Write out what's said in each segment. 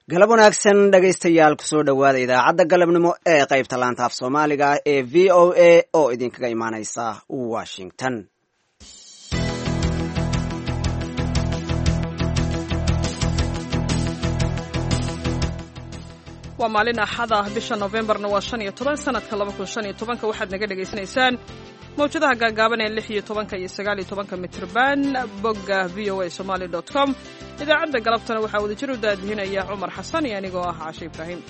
galab wanaagsan dhegaystayaal kusoo dhowaada idaacadda galabnimo ee qaybta laanta af soomaaliga ee v o a oo idinkaga imaanaysa washington. waa maalin axad ah bisha Novembarna waa 15 sanadka 2015 waxaad naga dhageysanaysaan mawjadaha gaagaaban ee 16 iyo 19 mitrban bogga voasomali.com. idaacadda galabtana waxaa wada jir u daadihinaya Cumar Xasan iyo anigoo ah Caashe Ibraahim.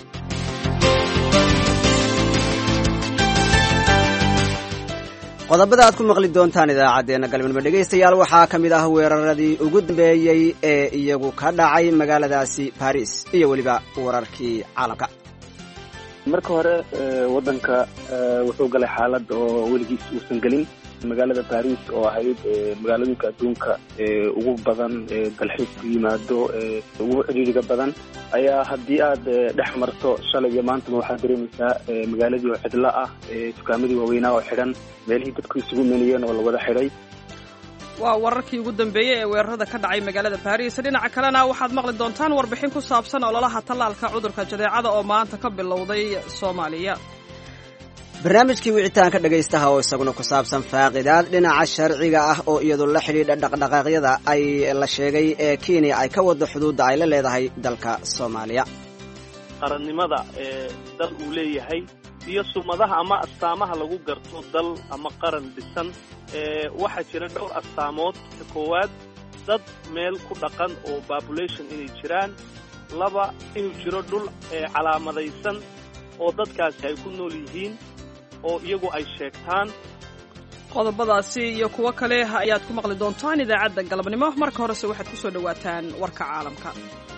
qodobada aad ku maqli doontaan idaacadeena galabnimo dhegaystayaal waxaa ka mid ah weeraradii ugu dambeeyey ee iyagu ka dhacay magaaladaasi Paris iyo weliba wararkii caalamka. marka hore wadanka wuxuu galay xaalad oo weligiis uusan gelin. magaalada Paris oo ahayd magaalooyinka adduunka ugu badan dalxiis ku yimaado ugu ciriiriga badan ayaa haddii aad dhex marto shalay iyo maanta waxaad dareemaysaa magaaladii oo cidla ah, dukaamadii waaweynaa oo xidhan, meelihii dadku isugu meeliyeen oo la wada xidhay. waa wararkii ugu dambeeyey ee weerarada ka dhacay magaalada Paris. dhinaca kalena waxaad maqli doontaan warbixin ku saabsan ololaha tallaalka cudurka jadeecada oo maanta ka bilowday Soomaaliya. barnaamijkii wicitaanka dhagaystaha oo isaguna ku saabsan faaqidaad dhinaca sharciga ah oo iyadu la xidhiidha dhaqdhaqaaqyada ay la sheegay ee Kenya ay ka wado xuduudda ay la leedahay dalka Soomaaliya. qarannimada dal uu leeyahay iyo sumadaha ama astaamaha lagu garto dal ama qaran dhisan waxaa jira dhowr astaamood. koowaad, dad meel ku dhaqan oo population inay jiraan. laba, inuu jiro dhul calaamadaysan oo dadkaasi ay ku nool yihiin oo iyagu ay sheegtaan. qodobadaasi iyo kuwo kale ayaad ku maqli doontaan idaacadda galabnimo. marka horese waxaad ku soo dhowaataan warka caalamka.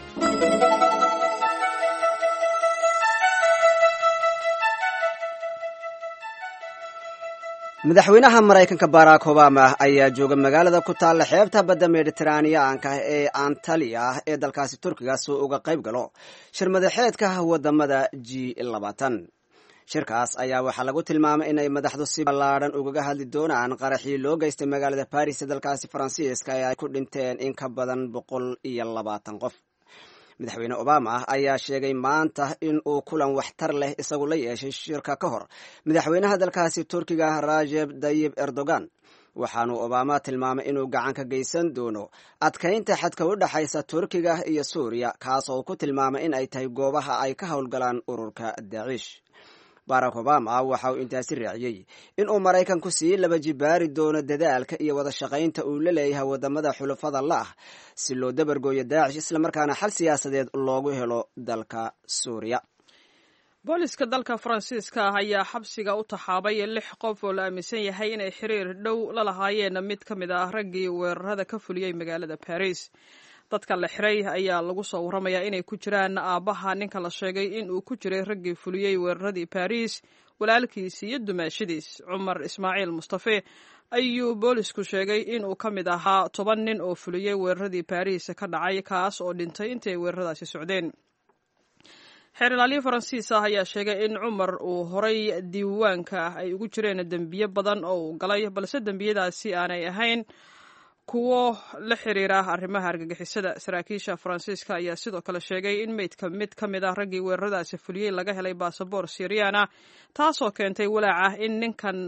madaxweynaha Mareykanka Barack Obama ayaa jooga magaalada ku taalla xeebta badda Mediterranean-ka ee Antalya ee dalkaasi Turkiga soo uga qayb galo shir madaxeedka wadamada G20. shirkaas ayaa waxaa lagu tilmaamay inay madaxdu si ballaaran ugaga hadli doonaan qaraxii loo geystay magaalada Paris ee dalkaasi Faransiiska ee ay ku dhinteen in ka badan 120 qof. madaxweyne Obama ayaa sheegay maanta in uu kulan waxtar leh isagu la yeeshay shirka ka hor madaxweynaha dalkaasi Turkiga Recep Tayyip Erdogan. waxaanu Obama tilmaamay inuu gacan ka geysan doono adkaynta xadka u dhaxaysa Turkiga iyo Suuriya, kaas oo ku tilmaamay in ay tahay goobaha ay ka howlgalaan ururka Daesh. Barack Obama waxa uu intaasi raaciyay in uu Mareykanku sii laba jibaari doono dadaalka iyo wada shaqaynta uu la leeyahay wadamada xulafada la ah si loo dabargooyo Daesh isla markaana xal siyaasadeed loogu helo dalka Suuriya. booliska dalka Faransiiska ayaa xabsiga u taxaabay 6 qof oo la aaminsan yahay inay xiriir dhow la lahaayeen mid ka mid ah raggii weerarada ka fuliyay magaalada Paris. dadka la xiray ayaa lagu soo waramayaa inay ku jiraan aabaha ninka la sheegay in uu ku jiray raggii fuliyay weeraradii Paris, walaalkiis iyo dumaashidiis Cumar Ismaaciil Mustafe ayuu boolisku sheegay in uu ka mid ahaa 10 nin oo fuliyay weeraradii Paris ka dhacay, kaas oo dhintay intii ay weeraradaasi socdeen. xeer ilaaliye Faransiis ah ayaa sheegay in Cumar uu horay diiwaanka ay ugu jireen dambiyo badan oo uu galay, balse dambiyadaasi aanay ahayn kuwo la xiriira arrimaha argagixisada. saraakiisha Faransiiska ayaa sidoo kale sheegay in mid ka mid ah raggii weeraradaasi fuliyay laga helay baasaboor Syrian ah, taasoo keentay walaac in ninkan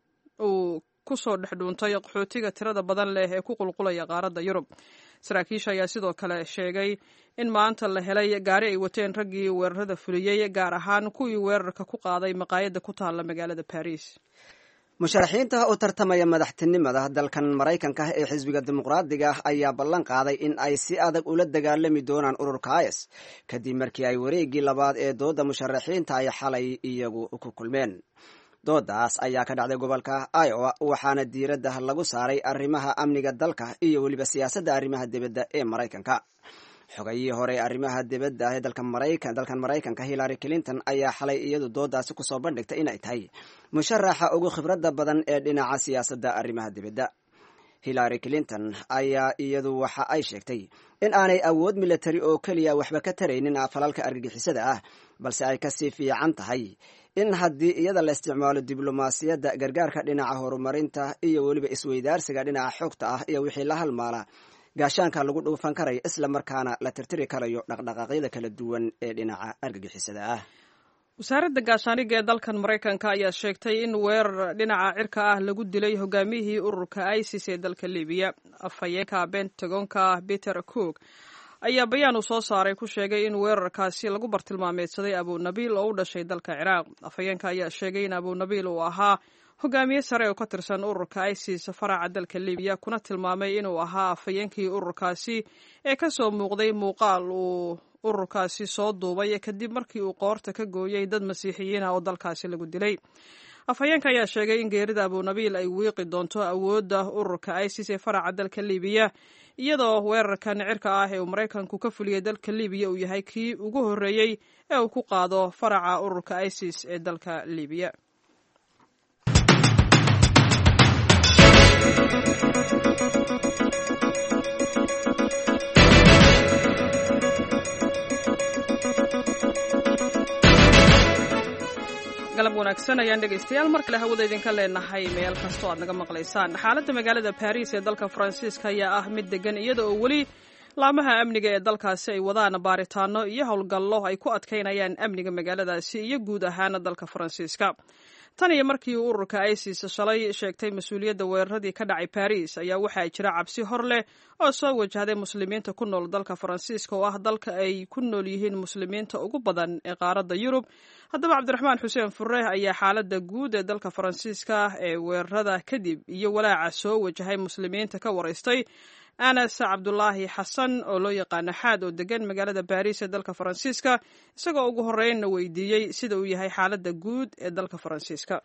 uu ku soo dhex dhuuntay qaxootiga tirada badan leh ee ku qulqulaya qaaradda Yurub. saraakiisha ayaa sidoo kale sheegay in maanta la helay gaari ay wateen raggii weerarada fuliyay, gaar ahaan kuwii weerarka ku qaaday maqaayadda ku taalla magaalada Paris. musharaxiinta u tartamaya madaxtinimada dalkan Mareykanka ee xisbiga dimuqraadiga ayaa ballan qaaday in ay si adag ula dagaalami doonaan ururka IS kadib markii ay wareegii labaad ee dooda musharaxiinta ay xalay iyagu ku kulmeen. doodaas ayaa ka dhacday gobolka Iowa waxaana diiradda lagu saaray arrimaha amniga dalka iyo weliba siyaasadda arrimaha dibadda ee Mareykanka. xogayihii hore arrimaha dibadda ee dalkan Mareykanka Hillary Clinton ayaa xalay iyadu doodaasi ku soo bandhigtay in ay tahay musharaxa ugu khibradda badan ee dhinaca siyaasadda arrimaha dibadda. Hillary Clinton ayaa iyadu waxa ay sheegtay in aanay awood military oo kaliya waxba ka taraynin falalka argagixisada ah, balse ay ka sii fiican tahay in haddii iyada la isticmaalo diblomaasiyadda, gargaarka dhinaca horumarinta iyo weliba isweydaarsiga dhinaca xogta ah iyo wixii la halmaala gaashaanka lagu dhuufan karayo isla markaana la tirtiri karayo dhaqdhaqaaqyada kala duwan ee dhinaca argagixisada ah. wasaaradda gaashaaniga ee dalkan maraykanka ayaa sheegtay in weerar dhinaca cirka ah lagu dilay hogaamiyihii ururka isis ee dalka libiya. afhayeenka bentagonka peter cook ayaa bayaan uu soo saaray ku sheegay in weerarkaasi lagu bartilmaameedsaday abunabiil oo u dhashay dalka ciraaq. afhayeenka ayaa sheegay in abunabiil uu ahaa hogaamiye sare oo ka tirsan ururka isis faraca dalka libiya, kuna tilmaamay inuu ahaa afhayeenkii ururkaasi ee ka soo muuqday muuqaal uu ururkaasi soo duubay kadib markii uu qoorta ka gooyey dad masiixiyiin ah oo dalkaasi lagu dilay. afhayeenka ayaa sheegay in geerida abunabiil ay wiiqi doonto awoodda ururka isis ee faraca dalka libiya, iyadoo weerarkan cirka ah ee uu maraykanku ka fuliyey dalka libiya uu yahay kii ugu horreeyey ee uu ku qaado faraca ururka isis ee dalka libiya. galab wanaagsan ayaan dhegaystayaal mar kale hawada idinka leenahay meel kastoo aad naga maqlaysaan. xaaladda magaalada baris ee dalka faransiiska ayaa ah mid degan, iyada oo weli laamaha amniga ee dalkaasi ay wadaan baaritaano iyo howlgallo ay ku adkaynayaan amniga magaaladaasi iyo guud ahaan dalka faransiiska. tan iyo markii uu ururka isis shalay sheegtay mas-uuliyadda weeraradii ka dhacay baris ayaa waxaa jira cabsi hor leh oo soo wajahday muslimiinta ku nool dalka faransiiska oo ah dalka ay ku nool yihiin muslimiinta ugu badan ee qaaradda yurub. haddaba cabdiraxmaan xuseen fure ayaa xaaladda guud ee dalka faransiiska ee weerarada kadib iyo walaaca soo wajahay muslimiinta ka waraystay anas cabdulaahi xasan oo loo yaqaano xaad oo degan magaalada baris ee dalka faransiiska, isagoo ugu horreynna weydiiyey sida uu yahay xaaladda guud ee dalka faransiiska.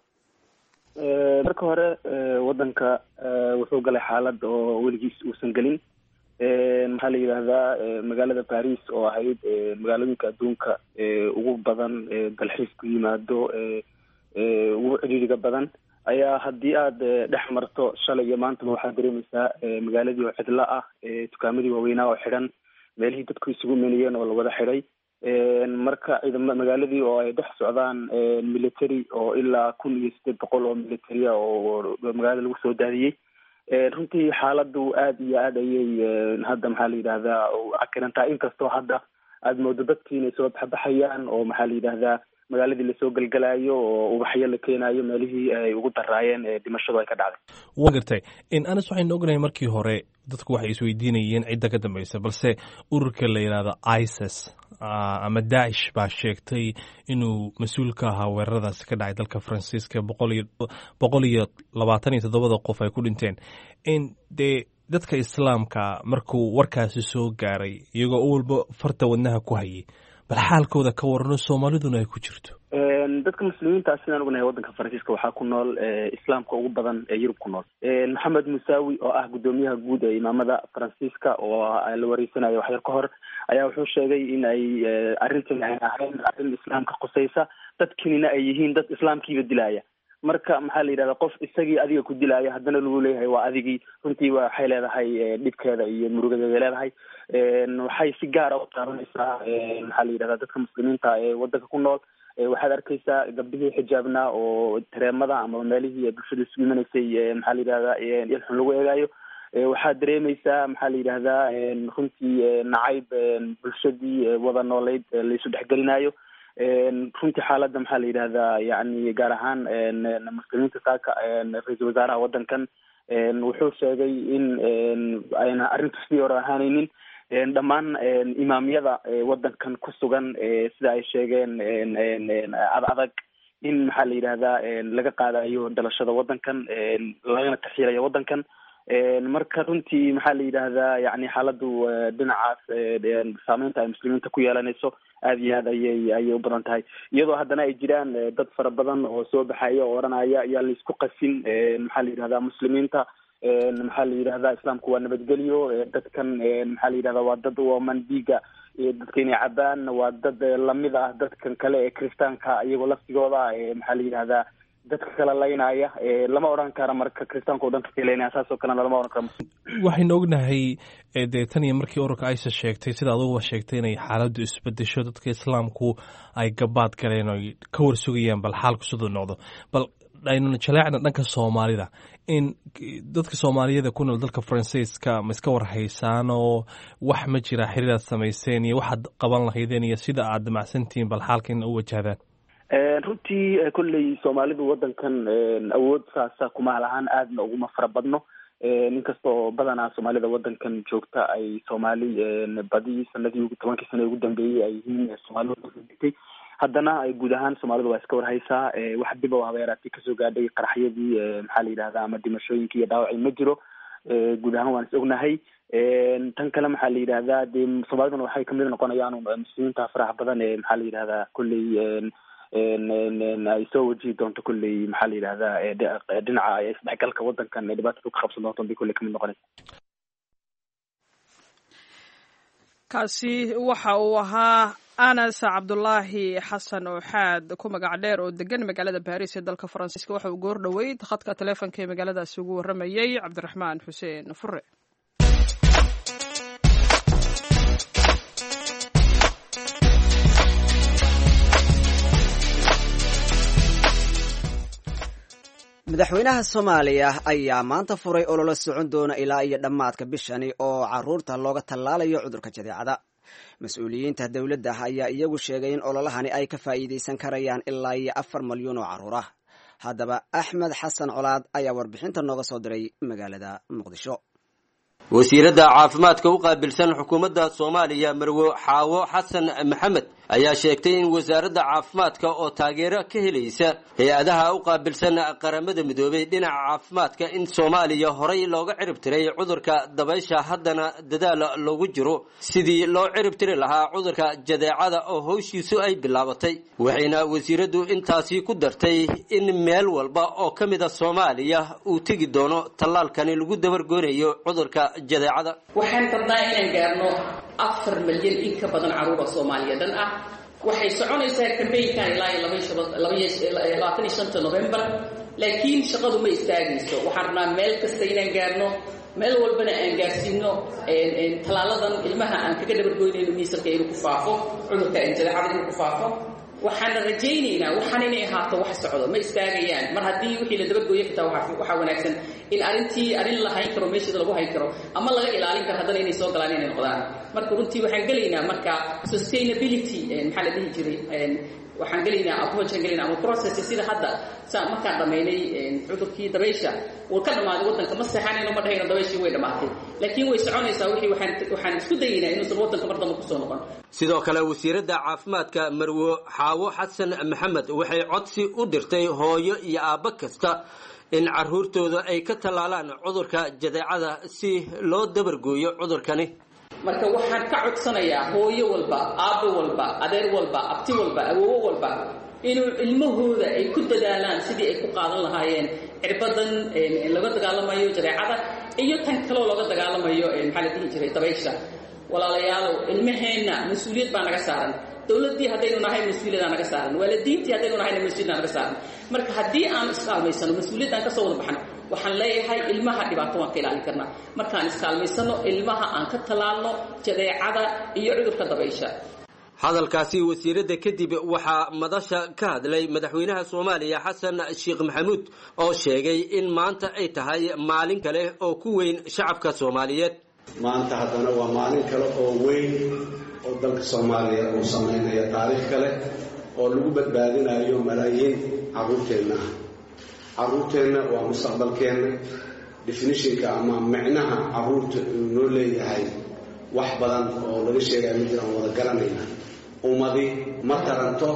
marka hore wadanka wuxuu galay xaalad oo weligiis uusan gelin. maxaa la yidhaahdaa magaalada baris oo ahayd magaalooyinka adduunka ugu badan dalxiis ku yimaado ugu cidhiidhiga badan ayaa haddii aad dhex marto shalay iyo maantaba waxaad dareemaysaa magaaladii oo cidlo ah, dukaamadii waaweynaa oo xidhan, meelihii dadku isugu imanayeen oo lawada xidhay. marka magaaladii oo ay dhex socdaan military oo ilaa 1,800 oo militaria oo magaalada lagu soo daadiyey. runtii xaaladu aad iyo aad ayay hadda maxaa la yidhahdaa cakirantaa, inkastoo hadda aad moodo dadkii inay soo baxayaan oo maxaa la yidhahdaa magaaladii lasoo galgalayo oo ubaxyo la keenayo meelihii ay ugu daraayeen dhimashadu ay ka dhacday. waa gartay anas waxaynu ognahay markii hore dadku waxay isweydiinayeen cidda ka dambaysa, balse ururka la yidhaahdo isis ama daacish baa sheegtay inuu mas-uul ka ahaa weeraradaasi ka dhacay dalka faransiiska 127 qof ay ku dhinteen. dee dadka islaamka markuu warkaasi soo gaaray iyagoo u walba farta wadnaha ku hayay, bal xaalkooda ka warano soomaaliduna ay ku jirto. dadka muslimiinta sidaan ognahay wadanka faransiiska waxaa ku nool islaamka ugu badan ee yurub ku nool. maxamed musaawi oo ah guddoomiyaha guud ee imaamada faransiiska oo la wareysanayo waxyar ka hor ayaa wuxuu sheegay in ay arrintan ay ahayn arrin islaamka khusaysa, dadkinina ay yihiin dad islaamkiiba dilaya. marka maxaa la yidhahdaa qof isagii adiga ku dilaayo haddana lagu leeyahay waa adigii, runtii waxay leedahay dhibkeeda iyo murugadeeda leedahay. waxay si gaara u taabanaysaa maxaa la yidhahdaa dadka muslimiinta ee wadanka ku nool. waxaad arkaysaa gabdhihii xijaabna oo tareemada ama meelihii bulshada isugu imanaysay maxaa la yidhahdaa ilxun lagu eegaayo. waxaad dareemaysaa maxaa la yidhahdaa runtii nacayb bulshadii wada nooleyd laisu dhexgelinayo. runtii xaaladda maxaa la yidhahdaa yani gaar ahaan muslimiinta saaka ra-iisul wasaaraha wadankan wuxuu sheegay in ayna arrintu sidii hore ahaanaynin. dhammaan imaamyada wadankan ku sugan sida ay sheegeen adag in maxaa la yidhahdaa laga qaadayo dhalashada wadankan, lagana taxiirayo wadankan. marka runtii maxaa la yidhahdaa yani xaaladu dhinacaas saameynta ay muslimiinta ku yeelanayso aad iyo aad ayay u badan tahay, iyadoo haddana ay jiraan dad fara badan oo soo baxaya oo odhanaya yaa laisku qasin maxaa la yidhahdaa muslimiinta. maxaa la yidhahdaa islaamku waa nabadgelyo, dadkan maxaa la yidhahdaa waa dad waman dhiiga dadka inay cabaan, waa dad lamid ah dadkan kale ee kiristaanka iyagoo laftigooda maxaa la yidhahdaa dadka kala laynaya. lama odhan kara marka kiristaanka o dhan ka laynaya, saas oo kalena lama odhan karo. waxaynu ognahay dee tan iyo markii ururka isis sheegtay sida aduguba sheegtay inay xaaladdu isbedesho, dadka islaamku ay gabaad galeen oo ay ka warsugayaan bal xaalku siduu noqdo. bal aynu jaleecna dhanka soomaalida in dadka soomaaliyada ku nool dalka faransiiska ma iska warhaysaan oo wax ma jira xiriir aad samayseen iyo waxaad qaban lahaydeen iyo sida aad damacsantihiin bal xaalka in u wajahdaan runtii kolley soomaalidu wadankan awood saasa kuma lahaan aadna uguma fara badno ninkastoo badanaa soomaalida wadankan joogta ay soomaali badi sanadii 10 sano ugu dambeeyay ay yihiin soomaali wadankan dhigtay haddana guud ahaan soomaalidu waa iska warhaysaa wax dib oo habeeraati kasoo gaadhay qaraxyadii maxaa la yidhahdaa ama dhimashooyinkii iyo dhaawacii ma jiro guud ahaan waan is ognahay tan kale maxaa la yidhahdaa dee soomaaliduna waxay kamid noqonayaan muslimiinta faraha badan ee maxaa la yidhahdaa kolley ay soo wajihi doonto kolley maxaa la yidhahdaa dhinaca isdhexgalka wadankan dhibaatada ka qabsan doonto bay kolley kamid noqonaysa. kaasi waxa uu ahaa anas cabdulaahi xasan ooxaad ku magac dheer oo degan magaalada baris ee dalka faransiiska waxa uu goor dhoweyd khadka taleefonka ee magaaladaasi ugu warramayey cabdiraxmaan xuseen fure. madaxweynaha soomaaliya ayaa maanta furay ololo socon doona ilaa iyo dhammaadka bishani oo caruurta looga tallaalayo cudurka jadeecada. mas-uuliyiinta dowladda ayaa iyagu sheegay in ololahani ay ka faa'iidaysan karayaan ilaa iyo 4 malyan oo carruur ah. haddaba axmed xasan colaad ayaa warbixinta nooga soo diray magaalada muqdisho. wasiiradda caafimaadka u qaabilsan xukuumadda Soomaaliya Marwo Xaawo Xasan Maxamed ayaa sheegtay in wasaaradda caafimaadka oo taageero ka helaysa hay'adaha u qaabilsan qaramada midoobay dhinaca caafimaadka in Soomaaliya horay looga cirib tiray cudurka dabaysha haddana dadaal loogu jiro sidii loo cirib tiri lahaa cudurka jadeecada oo hawshiisu ay bilaabatay waxayna wasiiraddu intaasi ku dartay in meel walba oo kamid ah Soomaaliya uu tagi doono tallaalkani lagu dabargoonayo cudurka jadeecada. waxaan rabnaa inaan gaarno 4 milyan in ka badan carruur Soomaaliyeed ah. waxay soconaysaa campaign-kan ilaa 25 November laakiin shaqadu ma istaagayso. waxaan rabnaa meel kasta inaan gaarno meel walbana aan gaarsiino talaaladan ilmaha aan kaga dabargoynayno miisalka inuu ku faafo cudurka jadeecada inuu ku faafo. waxaan rajaynaynaa waxaan inay ahaato wax socdo ma istaagayaan mar haddii wixii la dabargooyay xitaa waxa wanaagsan in arrin la hayn karo meeshada lagu hayn karo ama laga ilaalin karo haddana inay soo galaan inay noqdaan. marka runtii waxaan gelaynaa marka sustainability maxaa la dhihi jiray waxaan gelaynaa approachan gelaynaa ama process sida hadda markaan dhamaynay cudurkii dabaysha uu ka dhamaaday wadanka ma seexanayno ma dhahayno dabayshii way dhamaatay laakiin way soconaysaa wixii waxaan isku dayaynaa inuusan wadanka mar dambe kusoo noqon. sidoo kale wasiiradda caafimaadka Marwo Xaawo Xasan Maxamed waxay codsi u dirtay hooyo iyo aabba kasta in carruurtooda ay ka tallaalaan cudurka jadeecada si loo dabargooyo cudurkani. marka waxaan ka codsanayaa hooyo walba aabbo walba adeer walba abti walba awoowo walba inuu ilmahooda ay ku dadaalaan sidii ay ku qaadan lahaayeen cirbadan laga dagaalamayo jadeecada iyo tan kaloo laga dagaalamayo maxaa la dhihi jiray dabaysha. walaalayaalow ilmaheenna mas-uuliyad baa naga saaran. dowladdii haddaynu nahay mas-uuliyaddaa naga saaran waalidiintii haddaynu nahayna mas-uuliyaddaa naga saaran. marka haddii aan iskaalmaysano mas-uuliyaddan ka soo wada baxno waxaan leeyahay ilmaha dhibaato waan ka ilaalin karnaa markaan iskaalmaysano ilmaha aan ka tallaalno jadeecada iyo cudurka dabaysha. hadalkaasi wasiiradda kadib waxaa madasha ka hadlay madaxweynaha Soomaaliya Xasan Sheekh Maxamuud oo sheegay in maanta ay tahay maalin kale oo ku weyn shacabka Soomaaliyeed. maanta haddana waa maalin kale oo weyn oo dalka Soomaaliya uu sameynaya taariikh kale oo lagu badbaadinayo malaayiin carruurteena. carruurteena waa mustaqbalkeena. definitionka ama macnaha carruurta uu noo leeyahay wax badan oo laga sheegay mid aan wada garanayna. ummadi ma taranto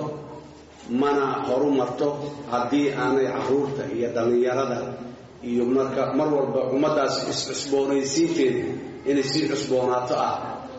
mana horumarto haddii aanay carruurta iyo dhalinyarada iyo mar walba ummadaas iscusboonaysiinteeda inay sii cusboonaato ah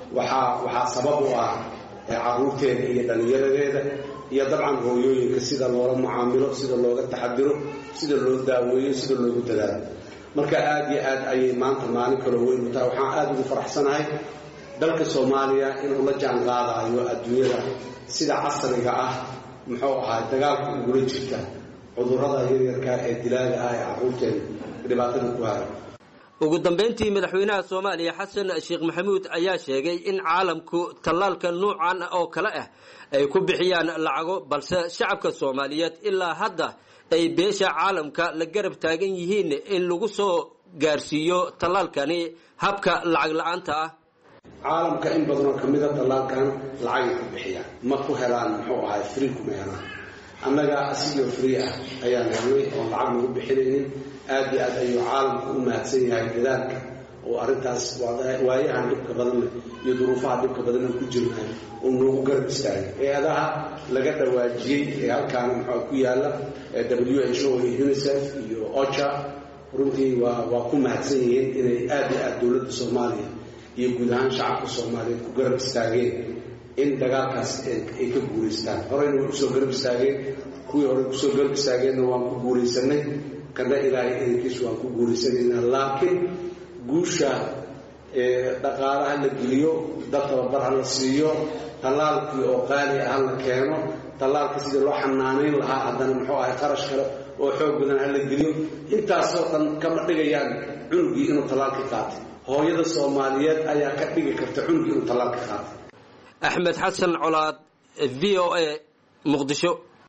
waxaa sabab u ah carruurteeda iyo dhalinyaradeeda iyo dabcan hooyooyinka sida loola mucaamilo sida looga taxadiro sida loo daaweeyo sida loogu dadaalo. marka aad iyo aad ayay maanta maalin kale weyn u tahay. waxaan aad ugu faraxsanahay dalka Soomaaliya inuu la jaan qaadayo adduunyada sida casriga ah muxuu ahaa dagaalka ugu jirta cudurrada yaryarka ee dilaaga ah ee carruurteena dhibaatada ku haya. ugu dambeyntii madaxweynaha Soomaaliya Xasan Sheekh Maxamuud ayaa sheegay in caalamku tallaalka noocan oo kale ah ay ku bixiyaan lacago balse shacabka Soomaaliyeed ilaa hadda ay beesha caalamka la garab taagan yihiin in lagu soo gaarsiiyo tallaalkani habka lacag la'aanta ah. caalamka in badan oo kamid ah tallaalkan lacag ku bixiyaan ma ku helaan muxuu ahay free kuma helaan annaga asigoo free ah ayaan helnay oo lacag lagu bixinaynin aad iyo aad ayuu caalamku u mahadsan yahay dadaalka oo arrintaas waayahan dhibka badan iyo duruufaha dhibka badan ku jirnay oo noogu garab istaagay hay-adaha laga dhawaajiyey ee halkaan muxuu ku yaala WHO iyo UNICEF iyo OCHA runtii waa ku mahadsan yihiin inay aad iyo aad dowladda Soomaaliya iyo guud ahaan shacabka Soomaaliyeed ku garab istaageen in dagaalkaas ay ka guuleystaan horeyna way usoo garab istaageen kuwii hore kusoo garab istaageenna waan ku guuleysanay kana ilaahay idinkiis waan ku guuleysanaynaa laakiin guusha dhaqaalaha la geliyo dad tababar la siiyo tallaalkii oo qaali ah la keeno tallaalka sidii loo xanaaneyn lahaa haddana muxuu ahay qarash kale oo xoog badan la geliyo intaasoo dhan kama dhigayaan cunugii inuu tallaalka qaatay hooyada Soomaaliyeed ayaa ka dhigi karta cunugii inuu tallaalka qaatay. Axmed Xasan Colaad, VOA, Muqdisho.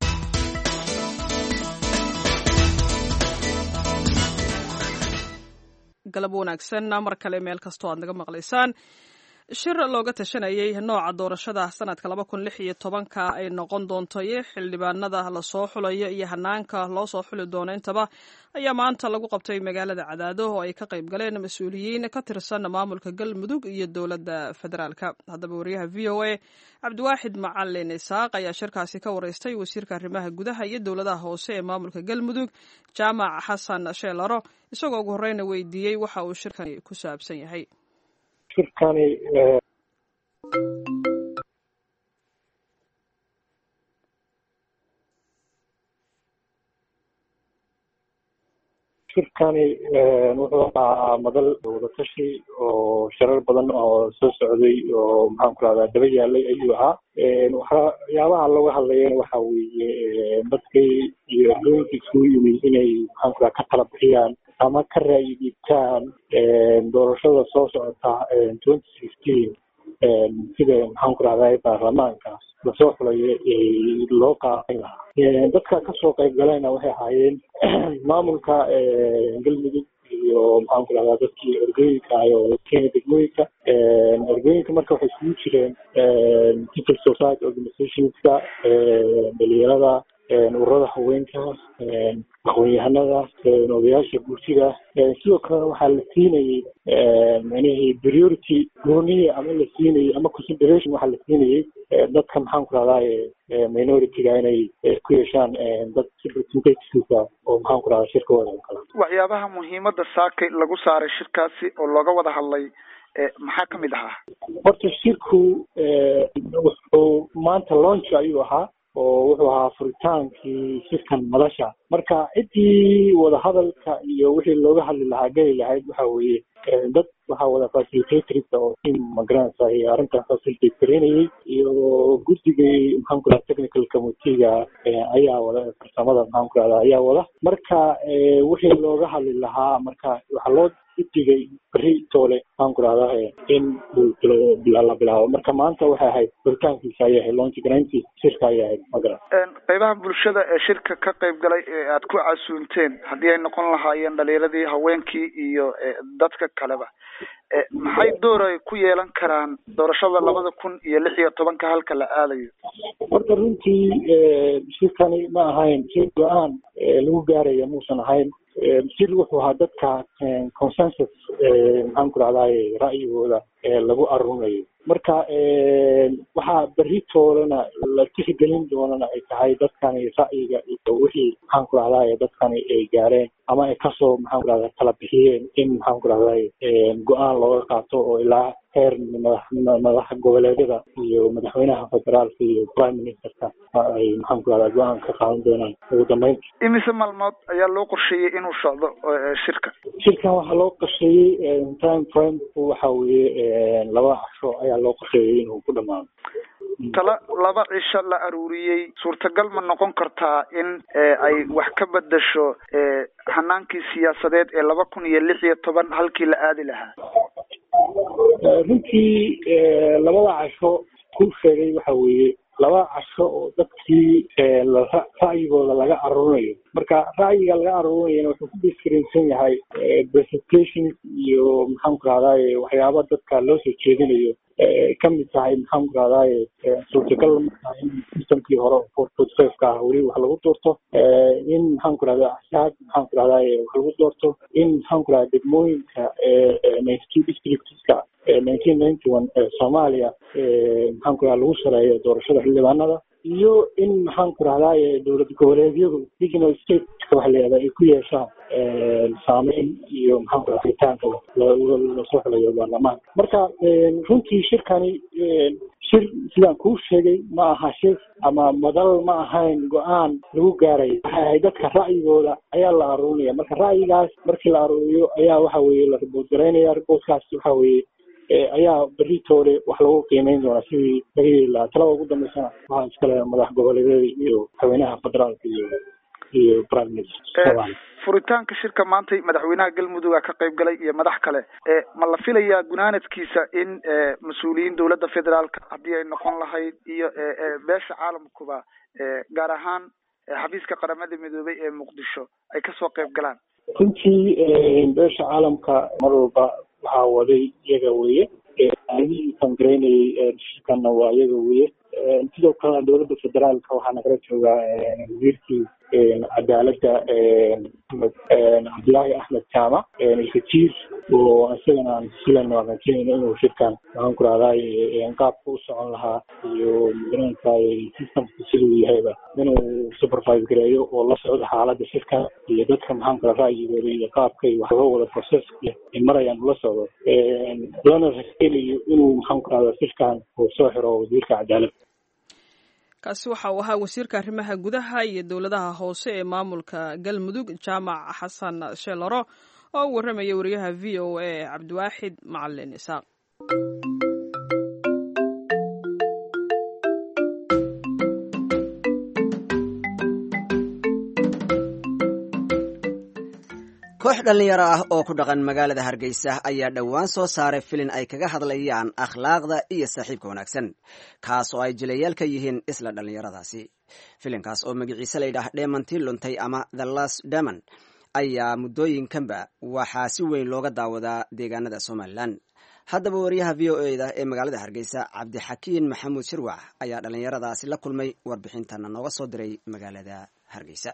galab wanaagsan mar kale meel kastoo aad naga maqlaysaan. shir looga tashanayay nooca doorashada sanadka 2016 ay noqon doonto iyo xildhibaanada la soo xulayo iyo hanaanka loo soo xuli doono intaba ayaa maanta lagu qabtay magaalada Cadaado oo ay ka qayb galeen mas'uuliyiin ka tirsan maamulka Galmudug iyo dowladda federaalka. Haddaba wariyaha VOA Cabdiwaaxid Macalin Isaaq ayaa shirkaasi ka wareystay wasiirka arrimaha gudaha iyo dowladaha hoose ee maamulka Galmudug Jaamac Xasan Sheelaro isagoo ugu horreyn weydiiyay waxa uu shirkani ku saabsan yahay. shirkani wuxuu ahaa madal wadatashi oo shirar badan oo soo socday oo maxaan ku rahdaa daba yaalay ayuu ahaa waxyaabaha looga hadlayana waxa weeye dadkay iyo haweenkii isugu yimid inay maxaan ku rahdaa ka tala bixiyaan ama ka raayidibtaan doorashada soo socota 2016 sida maxaan ku rahdaa baarlamaanka lasoo xulayo loo qaaday dadka ka soo qayb galayna waxay ahaayeen maamulka Galmudug iyo maxaan ku rahdaa dadkii ergooyinka oo keenay degmooyinka ergooyinka marka waxay isugu jireen civil society organizationska dhalinyarada ururada haweenka aqoon-yahanada odayaasha bulshada sidoo kalena waxaa la siinayay macnihii priority gooniye ama la siinayay ama consideration waxaa la siinayay dadka maxaan ku rahdaa minority-ga inay ku yeeshaan dad representatives oo maxaan ku rahdaa shirkooda oo kale. waxyaabaha muhiimadda saakay lagu saaray shirkaasi oo looga wada hadlay maxaa ka mid ahaa? horta shirku wuxuu maanta launch ayuu ahaa oo wuxuu ahaa furitaankii shirkan madasha marka ciddii wadahadalka iyo wixii looga hadli lahaa geli lahayd waxa weeye dad waxaa wada facilitators oo team magaranaysa iyo arrintan facilitate gareynayay iyo guddigii maxaan ku rahdaa technical committee-ga ayaa wada farsamada maxaan ku rahdaa ayaa wada marka wixii looga hadli lahaa marka waxaa loo digay bari toole maxaan ku rahdaa in la bilaabo marka maanta waxay ahayd furitaankiisa ayay ahayd launch garanti shirka ayay ahayd magaran qaybaha bulshada ee shirka ka qayb galay ee aad ku casuunteen haddii ay noqon lahaayeen dhalinyaradii haweenkii iyo dadka kaleba maxay door ay ku yeelan karaan doorashada 2016 halka la aadayo? horta runtii shirkani ma ahayn shir go-aan lagu gaaraya muusan ahayn shir wuxuu ahaa dadka consensus maxaan ku rahdaa ra'yigooda lagu arunayo marka waxaa beritoolana la tixgelin doonana ay tahay dadkani ra'yiga iyo wixii maxaan ku rahdaa dadkani ay gaareen ama ay kasoo maxaan ku rahdaa kala bixiyeen in maxaan ku rahdaa go-aan looga qaato oo ilaa heer madaxa goboleedyada iyo madaxweynaha federaalka iyo prime ministerka ay maxaan ku rahdaa go-aan ka qaadan doonaan ugu dambeyn. imise maalmood ayaa loo qorsheeyey inuu socdo shirkan waxaa loo qorsheeyey time frame waxa weeye 2 casho ayaa loo qorsheeyey inuu ku dhamaado. tala 2 cisho la aruuriyey suurtagal ma noqon kartaa in ay wax ka bedesho hanaankii siyaasadeed ee 2016 halkii la aadi lahaa? runtii 2 casho ku sheegay waxa weeye laba casho oo dadkii ra'yigooda laga aruurinayo. Marka ra'yiga laga aruurinayana wuxuu ku diskrinsan yahay presentation iyo maxaan ku rahdaye waxyaaba dadka loo soo jeedinayo ka mid tahay maxaan ku rahdaye suurtagal markaa in systemkii hore 4.5 ah weli wax lagu doorto in maxaan ku rahdaa axsaab maxaan ku rahdaye wax lagu doorto in maxaan ku rahdaa degmooyinka 92 districtska 1991 Soomaaliya maxaan ku rahdaa lagu sareeyo doorashada xildhibaanada iyo in maxaan ku rahdaye dowlad goboleedyadu regional state waxa la yiraahdaa ay ku yeeshaan saameyn iyo maxaan ku rahdaitaanka la soo xulayo baarlamaanka. Marka runtii shirkani shir sidaan kuu sheegay ma aha shir ama madal ma ahayn go-aan lagu gaaray waxay dadka ra'yigooda ayaa la aruurinaya. Marka ra'yigaas markii la aruuriyo ayaa waxa weeye la report garaynaya. Reportkaas waxa weeye ayaa beritoole wax lagu qiimeyn doonaa sidii laga yeeli lahaa. Talada ugu dambeysana waxaa iskale madax goboleedyada iyo madaxweynaha federaalka iyo prime minister. furitaanka shirka maanta madaxweynaha galmudug ka qayb galay iyo madax kale ma la filayaa gunaanadkiisa in mas'uuliyiin dowladda federaalka haddii ay noqon lahayd iyo beesha caalamkuba gaar ahaan xafiiska qaramada midoobay ee muqdisho ay kasoo qayb galaan? runtii beesha caalamka mar walba waxaa waday iyaga weeye anigii kangaraynayay shirkana waa iyaga weeye sidoo kale dowladda federaalka waxaa nagala joogaa wasiirkii cadaaladda cabdillaahi axmed jaamac ilkajiir oo isagana aan silano rajaynayno inuu shirkan maxaan ku rahdaay qaabka u socon lahaa iyo magaranka systemka siduu yahayba inuu supervise gareeyo oo la socdo xaaladda shirkan iyo dadka maxaan ku ra'yigooda iyo qaabkay wax loo wada processka marayaan ula socdo lana rajaynayo inuu maxaan ku rahdaa shirkan uu soo xiro wasiirka cadaaladda. kaasi waxa uu ahaa wasiirka arrimaha gudaha iyo dowladaha hoose ee maamulka galmudug jaamac xasan sheelaro oo u warramaya wariyaha v o a cabdiwaaxid macalin isaaq. koox dhallinyaro ah oo ku dhaqan magaalada Hargeysa ayaa dhowaan soo saaray filin ay kaga hadlayaan akhlaaqda iyo saaxiibka wanaagsan kaas oo ay jilayaal ka yihiin isla dhallinyaradaasi. filinkaas oo magaciisa la yidhaah Dheemantii luntay ama The Last Diamond ayaa muddooyinkanba waxaa si weyn looga daawadaa deegaanada Somaliland. haddaba wariyaha VOA ee magaalada Hargeysa Cabdixakiin Maxamuud Shirwax ayaa dhallinyaradaasi la kulmay warbixintana nooga soo diray magaalada Hargeysa.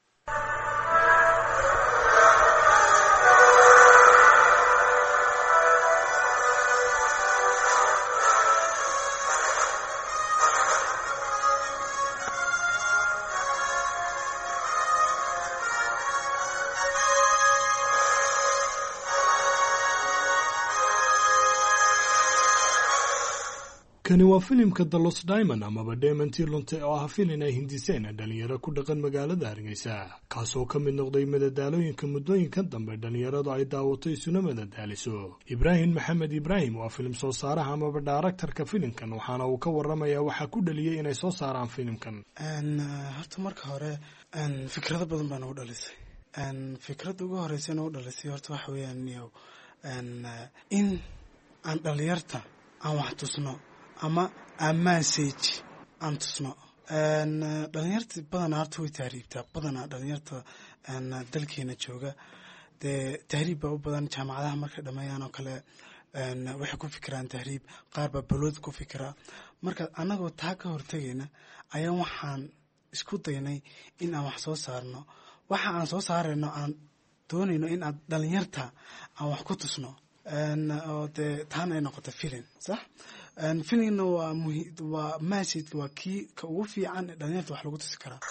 kani waa filimka The Lost Diamond amaba Dheemantii luntay oo ah filin ay hindiseen dhalinyaro ku dhaqan magaalada Hargeysa kaasoo ka mid noqday madadaalooyinka muddooyinkan dambe dhalinyaradu ay daawato isuna madadaaliso. Ibraahim Maxamed Ibraahim waa filim soo saaraha amaba directorka filimkan waxaana uu ka warramayaa waxa ku dhaliyay inay soo saaraan filimkan. horta marka hore fikrado badan baan u dhalisay. fikrada ugu horeysay oo dhalisay horta waxa weeyaan in aan dhalinyarta aan wax tusno ama message aan tusno. dhalinyarta badanaa horta way tahriibtaa badanaa dhalinyarta dalkeena jooga dee tahriib baa u badan. jaamacadaha markay dhameeyaan oo kale waxay ku fikiraan tahriib, qaar baa balood ku fikira. marka annagoo taa ka hortegayna ayaa waxaan isku daynay in aan wax soo saarno. waxa aan soo saarayno aan doonayno in aan dhalinyarta aan wax ku tusno oo dee taana ay noqoto filin sax. filimna waa message waa kii ka ugu fiican ee dhalinyarta wax lagu tusi karaa.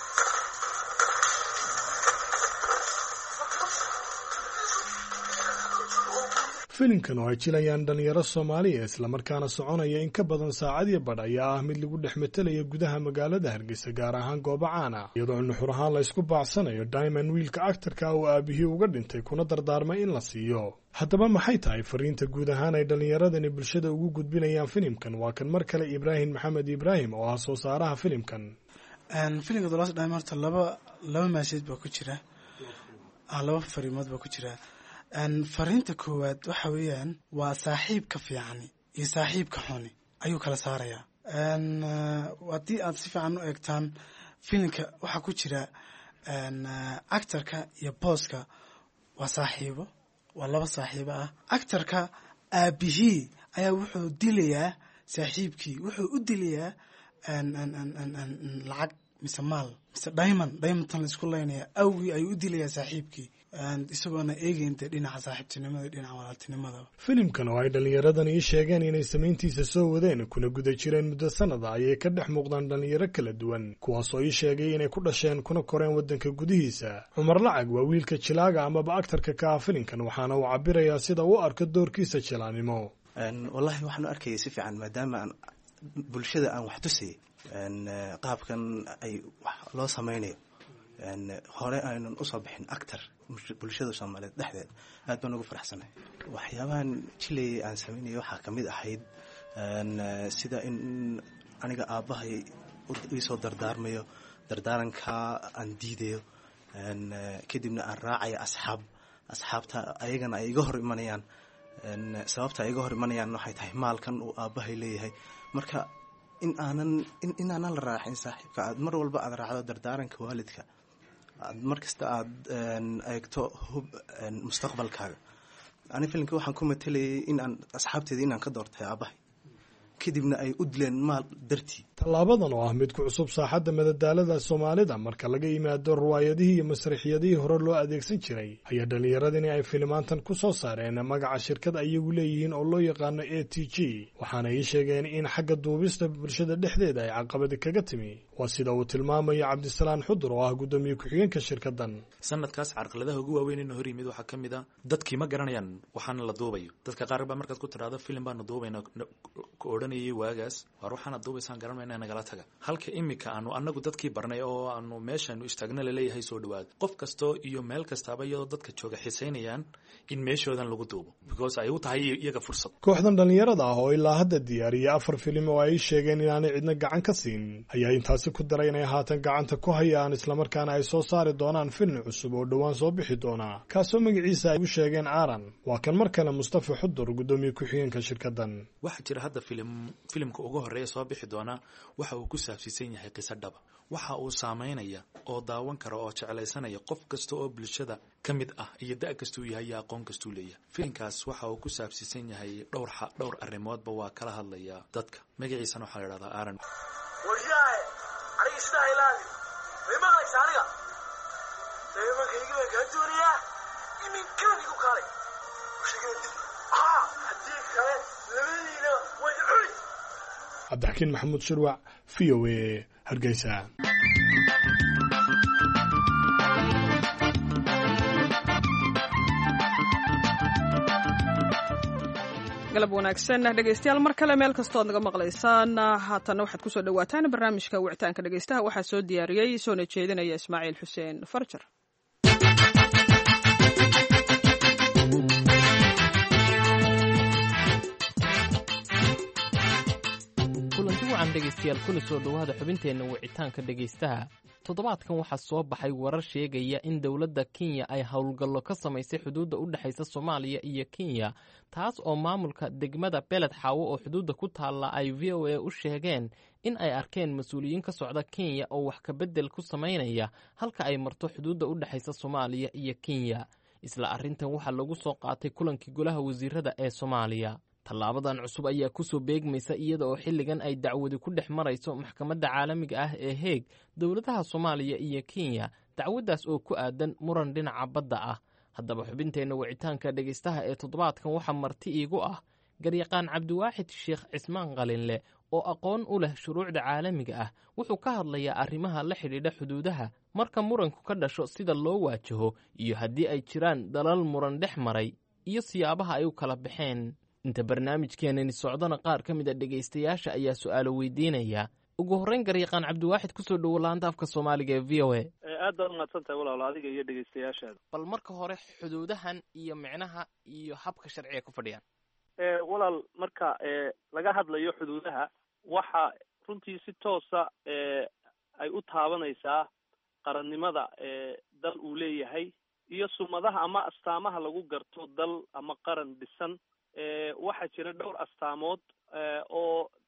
filimkan oo ay jilayaan dhalinyaro Soomaaliya isla markaana soconaya in ka badan saacad iyo badh ayaa ah mid lagu dhex metelaya gudaha magaalada Hargeysa gaar ahaan goobo caan ah iyadoo nuxur ahaan la isku baacsanayo Diamond wiilka actorka oo aabihii uga dhintay kuna dardaarmay in la siiyo. haddaba maxay tahay fariinta guud ahaan ay dhalinyaradani bulshada ugu gudbinayaan filimkan? waa kan mar kale Ibraahim Maxamed Ibraahim oo ah soo saaraha filimkan. filimka The Last Diamond laba message baa ku jira, laba fariimood baa ku jira. fariinta koowaad waxa weeyaan waa saaxiibka fiican iyo saaxiibka xun ayuu kala saarayaa. haddii aad si fiican u eegtaan filimka waxaa ku jira actorka iyo booska waa saaxiibo, waa laba saaxiibo ah. actorka aabihii ayaa wuxuu dilayaa saaxiibkii, wuxuu u dilayaa lacag mise maal mise diamondtan la isku leynaya awgii ayuu u dilayaa saaxiibkii, isagoona eegeyn dee dhinaca saaxiibtinimada dhinaca walaaltinimada. filimkan oo ay dhallinyaradan ii sheegeen inay samayntiisa soo wadeen kuna guda jireen muddo sanada ayay ka dhex muuqdaan dhallinyaro kala duwan kuwaasoo ii sheegay inay ku dhasheen kuna koreen waddanka gudihiisa. Cumar Lacag waa wiilka jilaaga amaba actarka ka ah filimkan, waxaana uu cabirayaa sida uu arko doorkiisa jilaanimo. wallahi waxaan u arkayay si fiican maadaama aan bulshada aan wax tusayay qaabkan ay wax loo samaynayo hore aynan usoo bixin actor bulshada Soomaaliyeed dhexdeed aad baan ugu faraxsanahay. waxyaabahan jilay aan sameynay waxaa kamid ahayd sida in aniga aabahay ii soo dardaarmayo dardaaranka aan diidayo kadibna aan raacayo asxaabta ayagana ay iga hor imanayaan. sababta ay iga hor imanayaan waxay tahay maalkan uu aabahay leeyahay. marka inaanan la raacin saaxiibka, aad mar walba aad raacdo dardaaranka waalidka, aad markasta aad eegto mustaqbalkaaga. ani filimka waxaan ku matalayay in aan asxaabteeda inaan ka doortay aabahay kadibna ay u dileen maal dartii. tallaabadan oo ah mid ku cusub saaxadda madadaalada Soomaalida marka laga yimaado riwaayadihii iyo masraxiyadihii hore loo adeegsan jiray, ayaa dhallinyaradani ay filimaantan ku soo saareen magaca shirkad ay iyagu leeyihiin oo loo yaqaano ATG, waxaana ay sheegeen in xagga duubista bulshada dhexdeeda ay caqabad kaga timi. waa sida uu tilmaamayo Cabdisalaan Xudur oo ah gudoomiye ku-xigeenka shirkaddan. sanadkaas carqaladaha ugu waaweyn ee hor yimid waxaa kamid ah dadkii ma garanayaan waxaana la duubayo. dadka qaar baa markaad ku tiraahdo filim baanu duubaynaa ku odhanayay waagaas war waxaana duubaysaan garanayna nagala taga, halka imika aanu anagu dadkii barnay oo aanu meeshaanu istaagna laleeyahay soo dhawaada. qof kasto iyo meel kastaaba iyadoo dadka jooga xiisaynayaan in meeshoodan lagu duubo because ay u tahay iyaga fursad. kooxdan dhallinyarada ah oo ilaa hadda diyaariyay 4 filim oo ay sheegeen inaanay cidna gacan ka siin ayaa intaasi ku daray inay haatan gacanta ku hayaan islamarkaana ay soo saari doonaan filim cusub oo dhowaan soo bixi doona, kaasoo magaciisa ay u sheegeen Aaran. waa kan mar kale Mustafa Xudur, gudoomiye ku-xigeenka shirkaddan. waxaa jira hadda filimka ugu horeeya soo bixi doona waxa uu ku saabsiisan yahay qiso dhaba. waxa uu saameynaya oo daawan kara oo jeclaysanaya qof kasta oo bulshada ka mid ah iyo da' kastuu yahay iyo aqoon kastuu leeyahay. filimkaas waxa uu ku saabsiisan yahay dhowr arrimoodba waa kala hadlaya dadka. magaciisana waxaa la idhahdaa Aaran. waryahay aniga sidaa ilaali rimaqaysa aniga deemankaygibaan kaa doonayaa iminkan igu kaalay haddii kale labadiina way cuni. cabdixakiin maxamuud shirwac, VOA, Hargeysa. galab wanaagsan dhegaystayaal, mar kale meel kastood naga maqlaysaan. haatanna waxaad kusoo dhawaataan barnaamijka wicitaanka dhegaystaha. waxaa soo diyaariyey soona jeedinaya Ismaaciil Xuseen Farjar. kulanti wacan dhegaystayaal, kuna soo dhowaada xubinteenna wicitaanka dhegaystaha. toddobaadkan waxaa soo baxay warar sheegaya in dowladda Kenya ay howlgallo ka samaysay xuduudda u dhexaysa Soomaaliya iyo Kenya, taas oo maamulka degmada Beled Xaawo oo xuduudda ku taalla ay VOA u sheegeen in ay arkeen mas-uuliyiin ka socda Kenya oo wax ka beddel ku samaynaya halka ay marto xuduudda u dhexaysa Soomaaliya iyo Kenya. isla arrintan waxaa lagu soo qaatay kulankii golaha wasiirada ee Soomaaliya. tallaabadan cusub ayaa ku soo beegmaysa iyada oo xilligan ay dacwadi ku dhex marayso maxkamadda caalamiga ah ee Hague dowladaha Soomaaliya iyo Kenya, dacwaddaas oo ku aadan muran dhinaca badda ah. haddaba xubinteenna wicitaanka dhegaystaha ee toddobaadkan waxaa marti iigu ah garyaqaan Cabdiwaaxid Sheekh Cismaan Qalinle oo aqoon u leh shuruucda caalamiga ah. wuxuu ka hadlayaa arrimaha la xidhiidha xuduudaha marka muranku ka dhasho, sida loo waajaho iyo haddii ay jiraan dalal muran dhex maray iyo siyaabaha ay u kala baxeen. inta barnaamijkeenani socdana qaar ka mid a dhegaystayaasha ayaa su'aalo weydiinaya. ugu horreyn garyaqaan Cabdiwaaxid kusoo dhowo laanta afka Soomaaliga ee VOA. aad baad umahadsan tahay walaal, adiga iyo dhegaystayaashaada. bal marka hore xuduudahan iyo micnaha iyo habka sharciga ku fadhiyaan. walaal, marka laga hadlayo xuduudaha waxa runtii si toosa ay u taabanaysaa qarannimada dal uu leeyahay iyo sumadaha ama astaamaha lagu garto dal ama qaran dhisan. waxaa jira dhowr astaamood oo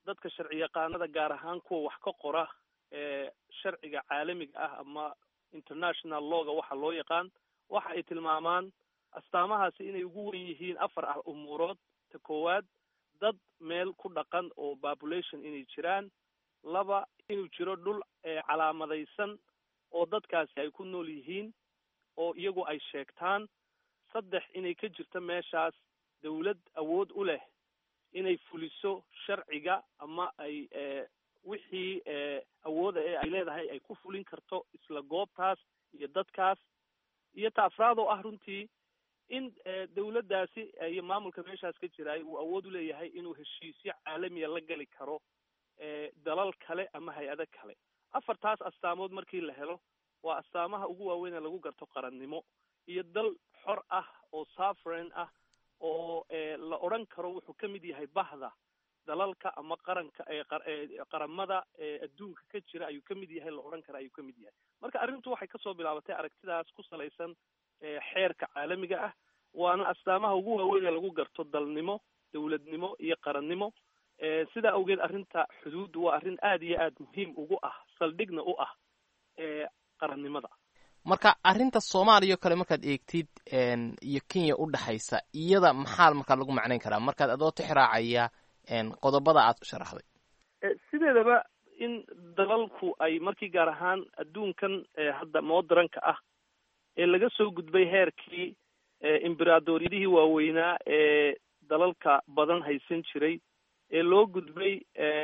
dadka sharci yaqaanada gaar ahaan kuwa wax ka qora sharciga caalamiga ah ama international lawga waxa loo yaqaan waxa ay tilmaamaan astaamahaasi inay ugu wen yihiin 4 umuurood. ta koowaad, dad meel ku dhaqan oo population inay jiraan. 2, inuu jiro dhul calaamadaysan oo dadkaasi ay ku nool yihiin oo iyagu ay sheegtaan. 3, inay ka jirto meeshaas dawlad awood u leh inay fuliso sharciga ama ay wixii awooda ay leedahay ay ku fulin karto isla goobtaas iyo dadkaas. iyo ta afraad oo ah runtii in dawladdaasi iyo maamulka meeshaas ka jiraay uu awood u leeyahay inuu heshiisyo caalamiya la gali karo dalal kale ama hay-ado kale. 4taas astaamood markii la helo waa astaamaha ugu waaweyn ee lagu garto qarannimo iyo dal xor ah oo sovereign ah oo la odhan karo wuxuu ka mid yahay bahda dalalka ama qaranka qaramada adduunka ka jira ayuu ka mid yahay, la odhan kara ayuu ka mid yahay. marka arrintu waxay kasoo bilaabatay aragtidaas ku salaysan xeerka caalamiga ah, waana astaamaha ugu waaweyn ee lagu garto dalnimo, dawladnimo iyo qarannimo. sidaa awgeed arrinta xuduuddu waa arrin aad iyo aad muhiim ugu ah, saldhigna u ah qarannimada. marka arrinta soomaaliya oo kale markaad eegtid iyo kenya u dhaxaysa iyada maxaa markaa lagu macnayn karaa markaad adoo tixraacaya qodobada aad sharaxday? sideedaba in dalalku ay markii gaar ahaan adduunkan hadda modernka ah ee laga soo gudbay heerkii imberaadooryadihii waaweynaa ee dalalka badan haysan jiray ee loo gudbay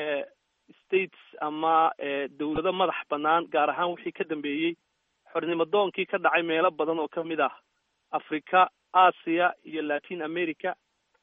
states ama dawlado madax bannaan, gaar ahaan wixii ka dambeeyey xornimo doonkii ka dhacay meelo badan oo ka mid ah Africa, Asia iyo Latin America.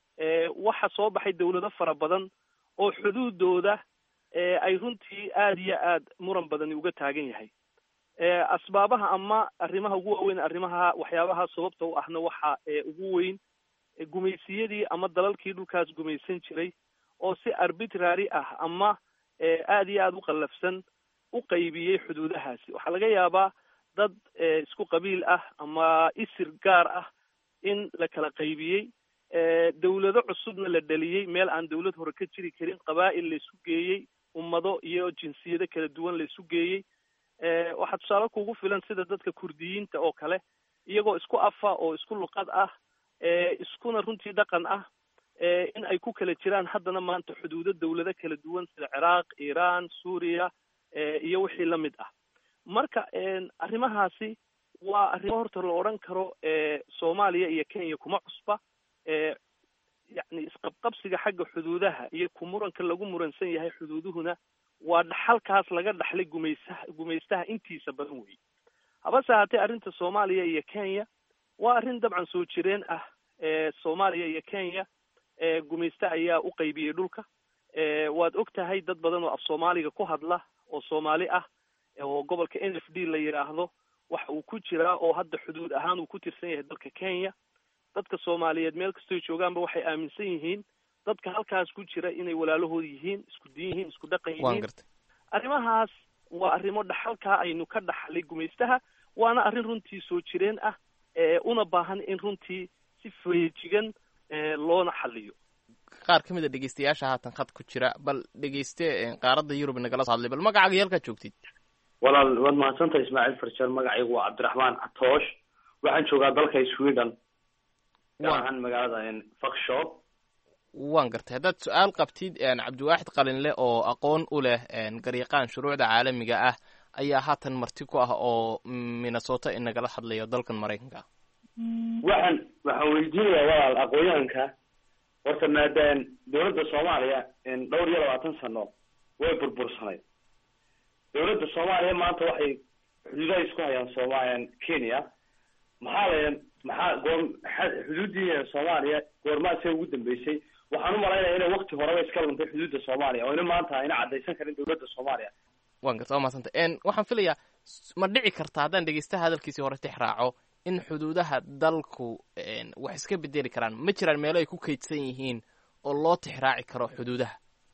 waxa soo baxay dawlado fara badan oo xuduudooda ay runtii aad iyo aad muran badani uga taagan yahay. asbaabaha ama arrimaha ugu waaweyn waxyaabaha sababta u ahna waxa ugu weyn gumaysiyadii ama dalalkii dhulkaas gumaysan jiray oo si arbitrary ah ama aad iyo aad u qallafsan u qaybiyey xuduudahaasi. waxaa laga yaabaa dad isku qabiil ah ama isir gaar ah in la kala qaybiyey, dawlado cusubna la dhaliyey meel aan dawlad hore ka jiri karin, qabaa'il la isu geeyey, ummado iyo jinsiyado kala duwan la isu geeyey. waxaa tusaale kugu filan sida dadka kurdiyiinta oo kale, iyagoo isku afa oo isku luqad ah, iskuna runtii dhaqan ah, in ay ku kala jiraan haddana maanta xuduudo dawlado kala duwan sida Ciraaq, Iran, Suuriya iyo wixii la mid ah. marka arrimahaasi waa arrimo horta la odhan karo Soomaaliya iyo Kenya kuma cusba. yacni isqabqabsiga xagga xuduudaha iyo muranka lagu muransan yahay xuduuduhuna waa dhaxalkaas laga dhaxlay gumaystaha intiisa badan weeye. habase haatee arrinta Soomaaliya iyo Kenya waa arrin dabcan soo jireen ah. Soomaaliya iyo Kenya gumaysta ayaa u qaybiyey dhulka. waad ogtahay dad badan oo af Soomaaliga ku hadla oo Soomaali ah oo gobolka NFD la yiraahdo waxa uu ku jiraa oo hadda xuduud ahaan uu ku tirsan yahay dalka Kenya. dadka Soomaaliyeed meel kastoo joogaanba waxay aaminsan yihiin dadka halkaas ku jira inay walaalahood yihiin, isku diin yihiin, isku dhaqan yihiin. arrimahaas waa arrimo dhaxalka aynu ka dhaxlay gumaystaha, waana arrin runtii soo jireen ah una baahan in runtii si feejigan loona xalliyo. qaar ka mid a dhegeystayaasha haatan khad ku jira, bal dhegeyste qaaradda Yurub nagala soo hadlay, bal magacaaga iyo halkaad joogtid? walaal waad mahadsantahay Ismaaciil Farjar. magacaygu waa Cabdiraxmaan Atoosh, waxaan joogaa dalka Sweden, waxaan magaalada Fakshop. waan gartay. haddaad su-aal qabtid cabdiwaaxid qalinle oo aqoon u leh garyaqaan shuruucda caalamiga ah ayaa haatan marti ku ah oo Minnesota inagala hadlayo dalkan Maraykanka. waxaan weydiinayaa walaal aqoonyahanka, horta maadaama dawladda Soomaaliya dhowr iyo 20 sano way burbursanayd. dawladda Soomaaliya maanta waxay xuduudaha isku hayaan Soomaaliya Kenya. xuduudii Soomaaliya goormaasay ugu dambeysay? waxaan u malaynayaa inay waqti horeba iska luntay xuduudda Soomaaliya oo maanta ayna cadaysan karin dawladda Soomaaliya. waan gartaa, waa mahadsantay. waxaan filayaa ma dhici karta haddaan dhegeystaha hadalkiisii hore tixraaco in xuduudaha dalku wax iska bedeli karaan? ma jiraan meelo ay ku kaydsan yihiin oo loo tixraaci karo xuduudaha?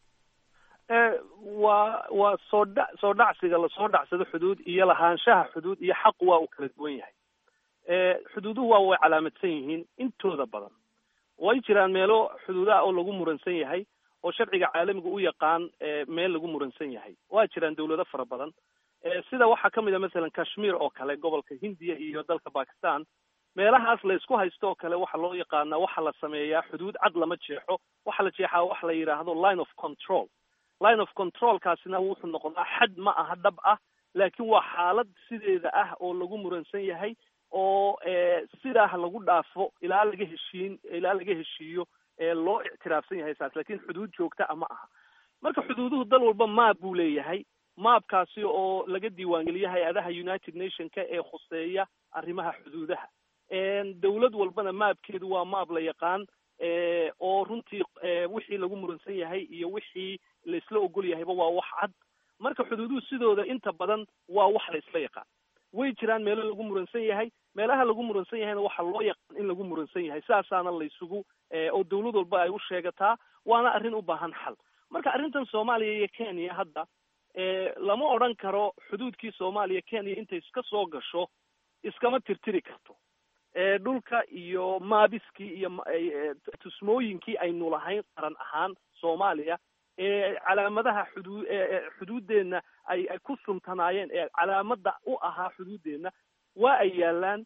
waa soo dhacsiga lasoo dhacsado xuduud iyo lahaanshaha xuduud iyo xaqu waa uu kala duwan yahay. xuduuduhu way calaamadsan yihiin intooda badan. way jiraan meelo xuduudaha oo lagu muransan yahay oo sharciga caalamiga u yaqaan meel lagu muransan yahay. waa jiraan dawlado fara badan sida waxaa ka mid a masalan kashmir oo kale, gobolka hindiya iyo dalka bakistan. meelahaas la isku haysto oo kale waxaa loo yaqaanaa, waxaa la sameeyaa xuduud cad lama jeexo, waxaa la jeexaa wax la yidhaahdo line of control. line of controlkaasina wuxuu noqdaa xad ma aha dhab ah, laakiin waa xaalad sideeda ah oo lagu muransan yahay oo sidaa lagu dhaafo ilaa laga heshiiyo loo ictiraafsan yahay saas, laakiin xuduud joogta ama aha. marka xuduuduhu dal walba maab buu leeyahay, maabkaasi oo laga diiwaangeliya hay-adaha United Nationka ee khuseeya arrimaha xuduudaha. dawlad walbana maabkeedu waa maab la yaqaan oo runtii wixii lagu muransan yahay iyo wixii la isla ogol yahayba waa wax cad. marka xuduuduhu sidooda inta badan waa wax la isla yaqaan. way jiraan meelo lagu muransan yahay, meelaha lagu muransan yahayna waxaa loo yaqaan in lagu muransan yahay, saasaana la isugu oo dawlad walba ay u sheegataa, waana arrin u baahan xal. marka arrintan Soomaaliya iyo Kenya hadda lama odhan karo xuduudkii Soomaaliya Kenya intay iska soo gasho iskama tirtiri karto. dhulka iyo maabiskii iyo tusmooyinkii aynu lahayn qaran ahaan Soomaaliya calaamadaha xuduudeena ay ku sumtanaayeen calaamada u ahaa xuduudeena waa ay yaalaan,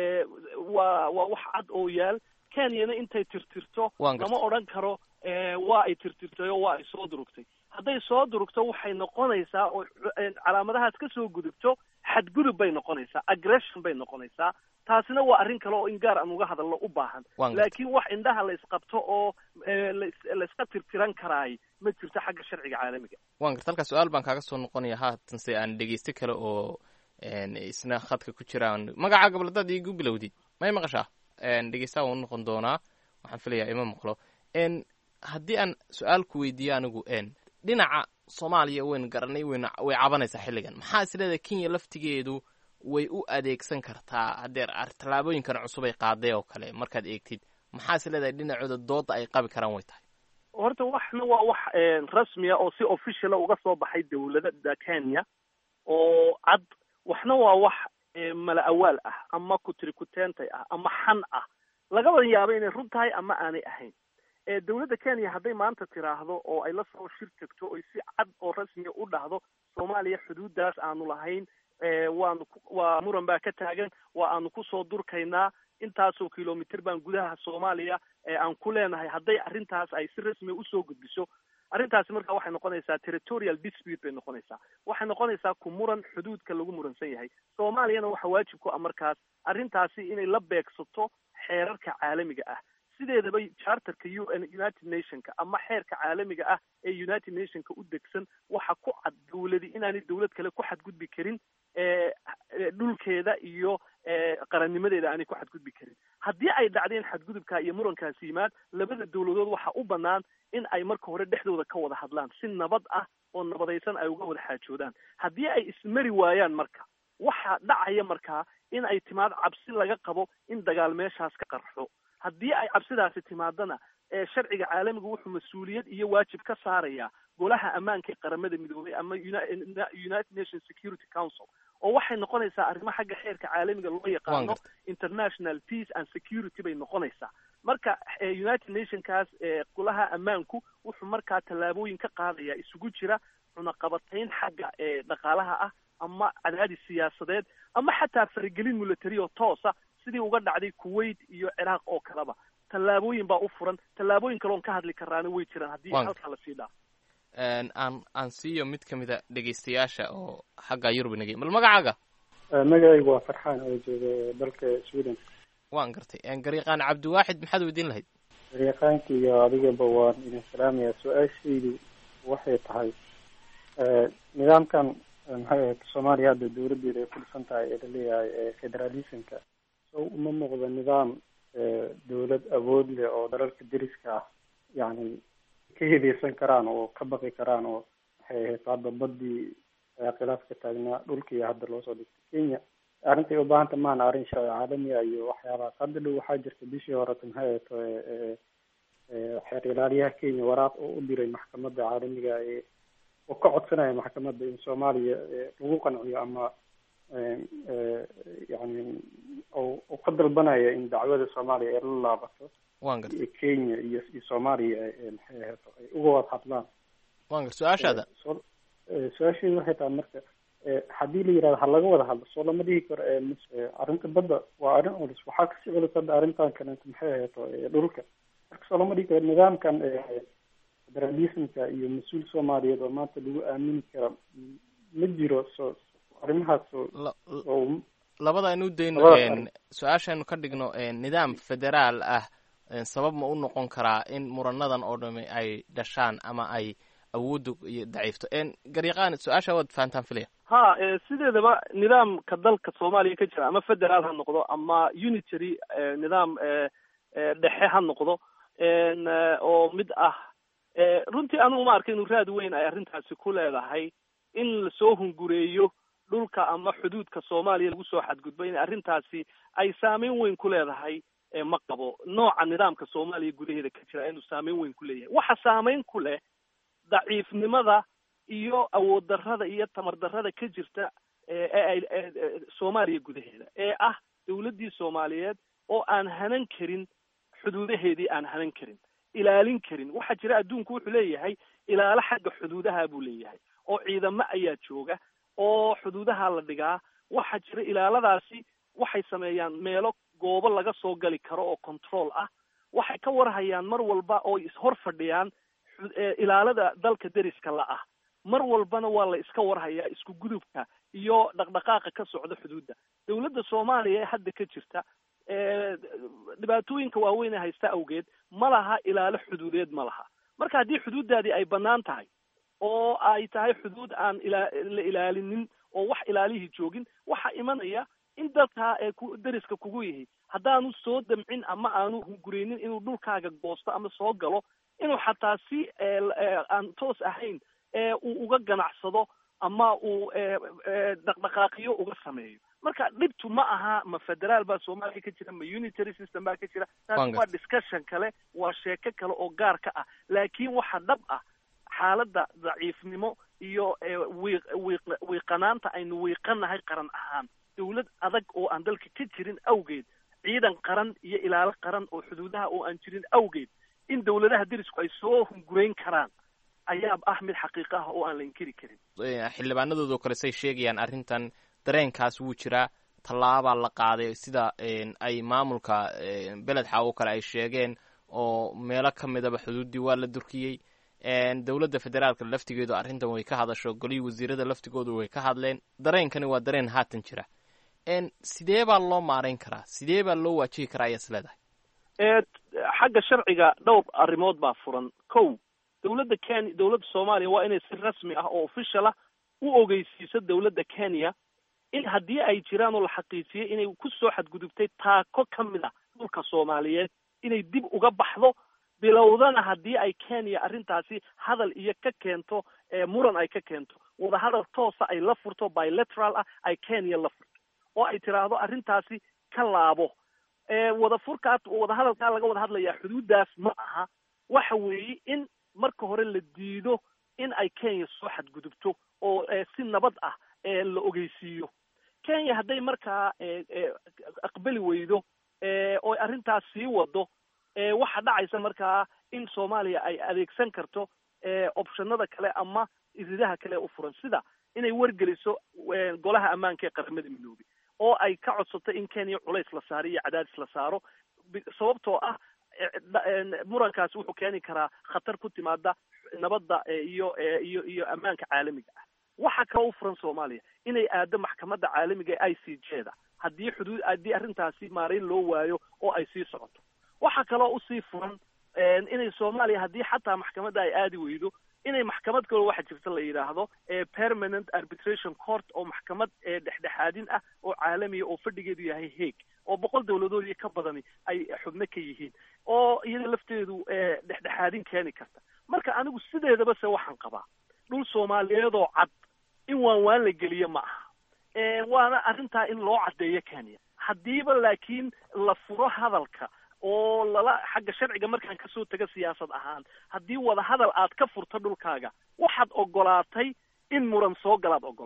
waa wax cad oo yaal. Kenyana intay tirtirto lama odhan karo waa ay tirtirtay oo waa ay soo durugtay. hadday soo durugto waxay noqonaysaa oo calaamadahaas ka soo gudubto xadgudub bay noqonaysaa, aggression bay noqonaysaa. taasina waa arrin kale oo in gaar aan uga hadalno u baahan, laakiin wax indhaha la isqabto oo la iska tirtiran karaay ma jirto xagga sharciga caalamiga. waan garta halkaa su-aal baan kaaga soo noqonaya haatan se aan dhegeysto kale oo isna khadka ku jiraan. magaca goboladaad iigu bilowdid may maqashaa? dhegeystaha waan u noqon doonaa, waxaan filayaa ima maqlo. haddii aan su-aal ku weydiiyo anigu dhinaca Soomaaliya waynu garanay way cabanaysaa xilligan, maxaa isleedahay Kenya laftigeedu way u adeegsan kartaa hadeer tallaabooyinkan cusub ay qaaday oo kale markaad eegtid, maxaa isleedahay dhinacooda dooda ay qabi karaan way tahay? horta waxna waa wax rasmi ah oo si official uga soo baxay dawladda Kenya oo cad, waxna waa wax mala awaal ah ama kutrikuteentay ah ama xan ah, laga wada yaabo inay run tahay ama aanay ahayn. dawladda Kenya hadday maanta tiraahdo oo ay la soo shir tagto oo si cad oo rasmi u dhahdo Soomaaliya xuduudaas aanu lahayn, waa muran baa ka taagan, waa aanu kusoo durkaynaa, intaasoo kilomitir baan gudaha Soomaaliya aan ku leenahay. hadday arrintaas ay si rasmi usoo gudbiso, arrintaasi markaa waxay noqonaysaa territorial dispute bay noqonaysaa, waxay noqonaysaa ku muran xuduudka lagu muransan yahay. Soomaaliyana waxa waajib ku ah markaas arrintaasi inay la beegsato xeerarka caalamiga ah. sideedaba charterka United Nationka ama xeerka caalamiga ah ee United Nationka u degsan waxa ku cad dawladi inaanay dawlad kale ku xadgudbi karin dhulkeeda iyo qarannimadeeda aanay ku xadgudbi karin. haddii ay dhacdeen xadgudubka iyo murankaasi yimaad, labada dawladood waxa u bannaan in ay marka hore dhexdooda ka wada hadlaan si nabad ah oo nabadaysan ay uga wada xaajoodaan. haddii ay ismari waayaan marka waxa dhacaya markaa in ay timaad cabsi laga qabo in dagaal meeshaas ka qarxo. haddii ay cabsidaasi timaadana sharciga caalamiga wuxuu mas-uuliyad iyo waajib ka saarayaa golaha ammaanka ee qaramada midoobay ama United Nations Security Council, oo waxay noqonaysaa arrimo xagga xeerka caalamiga loo yaqaano international peace and security bay noqonaysaa. marka United Nationkaas golaha ammaanku wuxuu markaa tallaabooyin ka qaadaya isugu jira cunaqabatayn xagga dhaqaalaha ah ama cadaadis siyaasadeed ama xataa faragelin military oo toosa sidii uga dhacday Kuwait iyo Iraq oo kaleba. tallaabooyin baa u furan, tallaabooyin kale oo ka hadli karaana way jiraan haddii halka la sii dhaaf. aan siiyo mid ka mid a dhegeystayaasha oo xagga Yurub nagay. mal magacaaga? magacaygu waa Farxaan oo jooga dalka Sweden. waan gartay. Gariiqaan Cabdiwaaxid maxaad weydiin lahayd? Gariiqaanka iyo adigaba waan idin salaamayaa. su-aashaydu waxay tahay nidaamkan Soomaaliya hadda dawladeeda ay ku dhisan tahay ee laleeyahay federalismka, so uma muuqda nidaam dawlad awood leh oo dalalka deriska ah yani ka hedeysan karaan oo ka baqi karaan, oo waxay ahayd hadda badii khilaaf ka taagnaa dhulkii hadda loo soo dhigtay Kenya. arrintay u baahanta maana arrin sharci caalamiga iyo waxyaabahaas. hadda dhow waxaa jirta bishii horeta maxay ahayd xeer ilaaliyaha Kenya waraaq oo u diray maxkamadda caalamiga oo ka codsanaya maxkamadda in Soomaaliya lagu qanciyo ama yani oo ka dalbanaya in dacwada Soomaaliya ay la laabato Kenya iyo Soomaaliya maxay ahayd ay uga wada hadlaan. waan gar su-aashaada su-aashaydu waxay tahay marka haddii la yidhahdo ha laga wada hadlo soo lama dhihi karo arrinta badda waa arrin culus waxaa kasii culus hadda arrintan kaleeto maxay ahayd dhulka marka soo lama dhihi karo nidaamkan federalismka iyo mas-uul Soomaaliyeed oo maanta lagu aamini kara ma jiro soo arrimahaas oo labada aynu dayno su-aashaanu ka dhigno nidaam federaal ah sabab ma u noqon karaa in muranadan oo dhami ay dhashaan ama ay awoodda iyo daciifto garyaqaan su-aasha waad fahantaan filaya ha sideedaba nidaamka dalka Soomaaliya ka jira ama federaal ha noqdo ama unitary nidaam dhexe ha noqdo oo mid ah runtii anigu ma arkin inuu raad weyn ay arrintaasi ku leedahay in lasoo hungureeyo dhulka ama xuduudka Soomaaliya lagu soo xadgudbo in arrintaasi ay saameyn weyn ku leedahay ma qabo nooca nidaamka Soomaaliya gudaheeda ka jira inuu saameyn weyn ku leeyahay waxa saameyn ku leh daciifnimada iyo awood darrada iyo tamar darrada ka jirta Soomaaliya gudaheeda ah dawladdii Soomaaliyeed oo aan hanan karin xuduudaheedii aan hanan karin ilaalin karin waxa jira adduunku wuxuu leeyahay ilaalo xagga xuduudaha buu leeyahay oo ciidamo ayaa jooga oo xuduudaha la dhigaa waxa jira ilaaladaasi waxay sameeyaan meelo goobo laga soo gali karo oo control ah waxay ka warhayaan mar walba oo ishor fadhiyaan ilaalada dalka deriska la ah mar walbana waa la iska warhayaa isku gudubka iyo dhaqdhaqaaqa ka socda xuduudda dawladda Soomaaliya ee hadda ka jirta dhibaatooyinka waaweyn ee haysta awgeed ma laha ilaalo xuduudeed ma laha marka haddii xuduuddaadii ay bannaan tahay oo ay tahay xuduud aan la ilaalinin oo wax ilaalihii joogin waxa imanaya in dalka deriska kugu yihi haddaanu soo damcin ama aanu hungureynin inuu dhulkaaga goosto ama soo galo inuu xataa si aan toos ahayn uu uga ganacsado ama uu dhaqdhaqaaqiyo uga sameeyo marka dhibtu ma aha ma federaal baa Soomaaliya ka jira ma unitary system baa ka jira waa discussion kale waa sheeko kale oo gaar ka ah laakiin waxa dhab ah xaaladda daciifnimo iyo wiiqanaanta aynu wiiqanahay qaran ahaan dawlad adag oo aan dalka ka jirin awgeed ciidan qaran iyo ilaalo qaran oo xuduudaha oo aan jirin awgeed in dawladaha derisku ay soo hungurayn karaan ayaa ah mid xaqiiqo ah oo aan la inkiri karin xildhibaanadooda kale say sheegayaan arrintan dareenkaas wuu jiraa tallaabaa la qaaday sida ay maamulka beled xaawo kale ay sheegeen oo meelo ka midaba xuduuddii waa la durkiyey dawladda federaalka laftigeedu arrintan way ka hadasho golihii wasiirada laftigoodu way ka hadleen dareenkani waa dareen haatan jira sidee baa loo maarayn karaa sidee baa loo waajihi karaa ayaad is leedahay xagga sharciga dhowr arrimood baa furan kow dawladda Kenya dawladda Soomaaliya waa inay si rasmi ah oo official ah u ogeysiiso dawladda Kenya in haddii ay jiraan oo la xaqiijiyay inay ku soo xadgudubtay taako ka mid ah dhulka Soomaaliyeed inay dib uga baxdo bilowdana haddii ay Kenya arrintaasi hadal iyo ka keento muran ay ka keento wada hadal toosa ay la furto bilateral ah ay Kenya la furto oo ay tiraahdo arrintaasi ka laabo wada hadalkaa laga wada hadlayaa xuduuddaas ma aha waxa weeye in marka hore la diido in ay Kenya soo xadgudubto oo si nabad ah la ogeysiiyo Kenya hadday markaa aqbali weydo oo arrintaas sii wado waxa dhacaysa markaa in Soomaaliya ay adeegsan karto optionada kale ama iridaha kale u furan sida inay wargeliso golaha ammaanka ee qaramada midoobay oo ay ka codsato in Kenya culays la saaro iyo cadaadis la saaro sababtoo ah murankaas wuxuu keeni karaa khatar ku timaada nabadda iyo ammaanka caalamiga ah waxa kale u furan Soomaaliya inay aado maxkamadda caalamiga ee ICJ-da haddii arrintaasi maarayn loo waayo oo ay sii socoto waxa kaloo usii furan inay Soomaaliya haddii xataa maxkamadda ay aadi weydo inay maxkamad kale waxa jirta la yiraahdo permanent arbitration court oo maxkamad dhexdhexaadin ah oo caalamiya oo fadhigeedu yahay Hague oo 100 dawladood iyo ka badani ay xubno ka yihiin oo iyada lafteedu dhexdhexaadin keeni karta marka anigu sideedaba se waxaan qabaa dhul Soomaaliyeed oo cad in waan la geliyo ma aha waana arrintaa in loo cadeeyo Kenya hadiiba laakiin la furo hadalka oo lala xagga sharciga markaan kasoo taga siyaasad ahaan haddii wada hadal aad ka furto dhulkaaga waxaad ogolaatay in muran soo galaad ogolaatay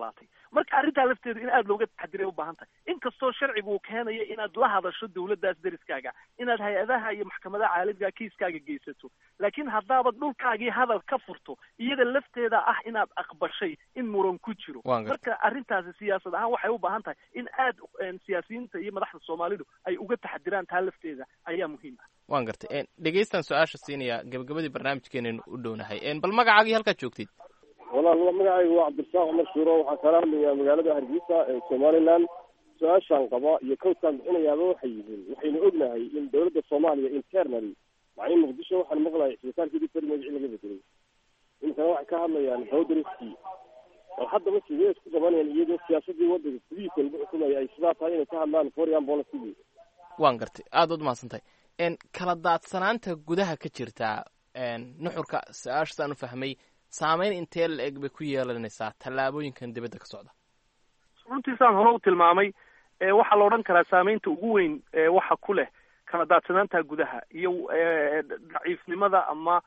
marka arrintaa lafteedu in aada looga taxadiray u baahan tahay inkastoo sharcigu uu keenayo inaad la hadasho dawladdaas deriskaaga inaad hay-adaha iyo maxkamadaha caalamiga kiiskaaga geysato laakiin haddaabad dhulkaagii hadal ka furto iyada lafteeda ah inaad aqbashay in muran ku jiro marka arrintaasi siyaasad ahaan waxay u baahan tahay in aad siyaasiyiinta iyo madaxda soomaalidu ay uga taxadiraan taa lafteeda ayaa muhiim ah waan gartay dhegeystan su-aasha siinaya gabagabadii barnaamijkeenaynu u dhownahay bal magacaagii halkaad joogtid walaal magacaygu waa cabdirasaaq cumar shuuro waxaan kala hadlayaa magaalada hargeysa ee somaliland su-aashaan qaba iyo kawdkaan bixinayaaba waxay yihiin waxaynu ognahay in dawladda soomaaliya internally macnii muqdisho waxaan maqlaya xisbitaalkeedii feri magacii laga bedelay iminkana waxay ka hadlayaan bowdariskii bal haddaba sidee isku qabanayaan iyadoo siyaasadii waddanka gudihiisa lagu xukumaya ay sidaa tahay inay ka hadlaan foreign policy waan gartay aada ud mahadsantahay kala daadsanaanta gudaha ka jirtaa nuxurka su-aashasaan u fahmay saameyn intee la eg bay ku yeelanaysaa tallaabooyinkan dibadda ka socda runtiisaan hore u tilmaamay waxaa la odhan karaa saameynta ugu weyn waxa ku leh kala daadsanaanta gudaha iyo daciifnimada ama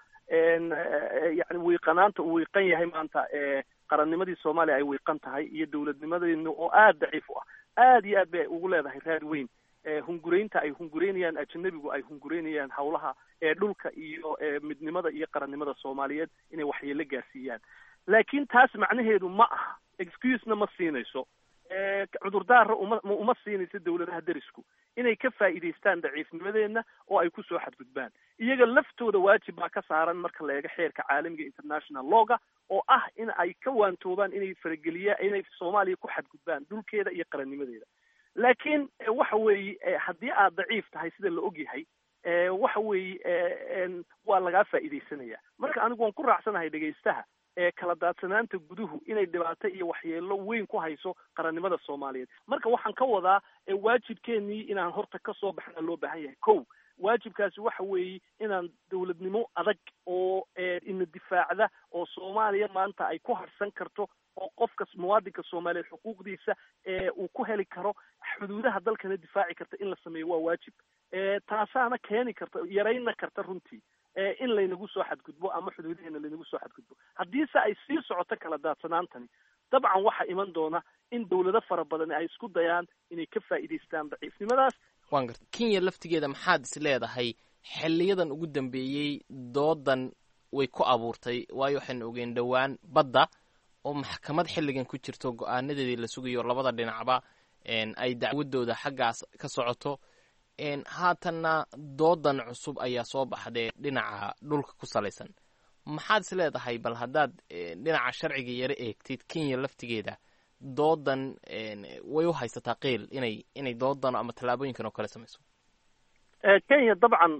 yani wiiqanaanta uu wiiqan yahay maanta qarannimadii soomaaliya ay wiiqan tahay iyo dawladnimadeena oo aada daciif u ah aada iyo aad bay ugu leedahay raad weyn hunguraynta ay hungureynayaan ajanabigu ay hungureynayaan hawlaha dhulka iyo midnimada iyo qarannimada soomaaliyeed inay waxyeelo gaarsiiyaan laakiin taas macnaheedu ma aha excusena ma siinayso cudurdaara uma siinayso dawladaha derisku inay ka faa'iidaystaan daciifnimadeenna oo ay kusoo xadgudbaan iyaga laftooda waajib baa ka saaran marka la eego xeerka caalamiga international lawga oo ah in ay ka waantoobaan inay soomaaliya ku xadgudbaan dhulkeeda iyo qarannimadeeda laakiin waxa weeye haddii aad daciif tahay sida la og yahay waxa weeye waa lagaa faa'iidaysanaya marka anigu waan ku raacsanahay dhegaystaha kala daadsanaanta guduhu inay dhibaato iyo waxyeelo weyn ku hayso qarannimada soomaaliyeed marka waxaan ka wadaa waajibkeenii inaan horta kasoo baxna loo baahan yahay ko waajibkaasi waxa weeye inaan dawladnimo adag oo ina difaacda oo soomaaliya maanta ay ku harsan karto oo qofka muwaadinka soomaaliyeed xuquuqdiisa uu ku heli karo xuduudaha dalkana difaaci karta in la sameeyo waa waajib taasaana keeni karta yarayna karta runtii in laynagu soo xadgudbo ama xuduudaheena laynagu soo xadgudbo haddiise ay sii socoto kala daadsanaantani dabcan waxaa iman doona in dawlado fara badan ay isku dayaan inay ka faa'iidaystaan daciifnimadaas waan garta kenya laftigeeda maxaad is leedahay xiliyadan ugu dambeeyey doodan way ku abuurtay waayo waxaynu ogeen dhowaan badda oo maxkamad xilligan ku jirto go-aanadeedii la sugayo labada dhinacba ay dacwadooda xaggaas ka socoto haatanna doodan cusub ayaa soo baxdee dhinaca dhulka ku salaysan maxaad is leedahay bal haddaad dhinaca sharciga yaro eegtid kenya laftigeeda doodan way u haysataa qiil inay doodan ama tallaabooyinkan oo kale samayso kenya dabcan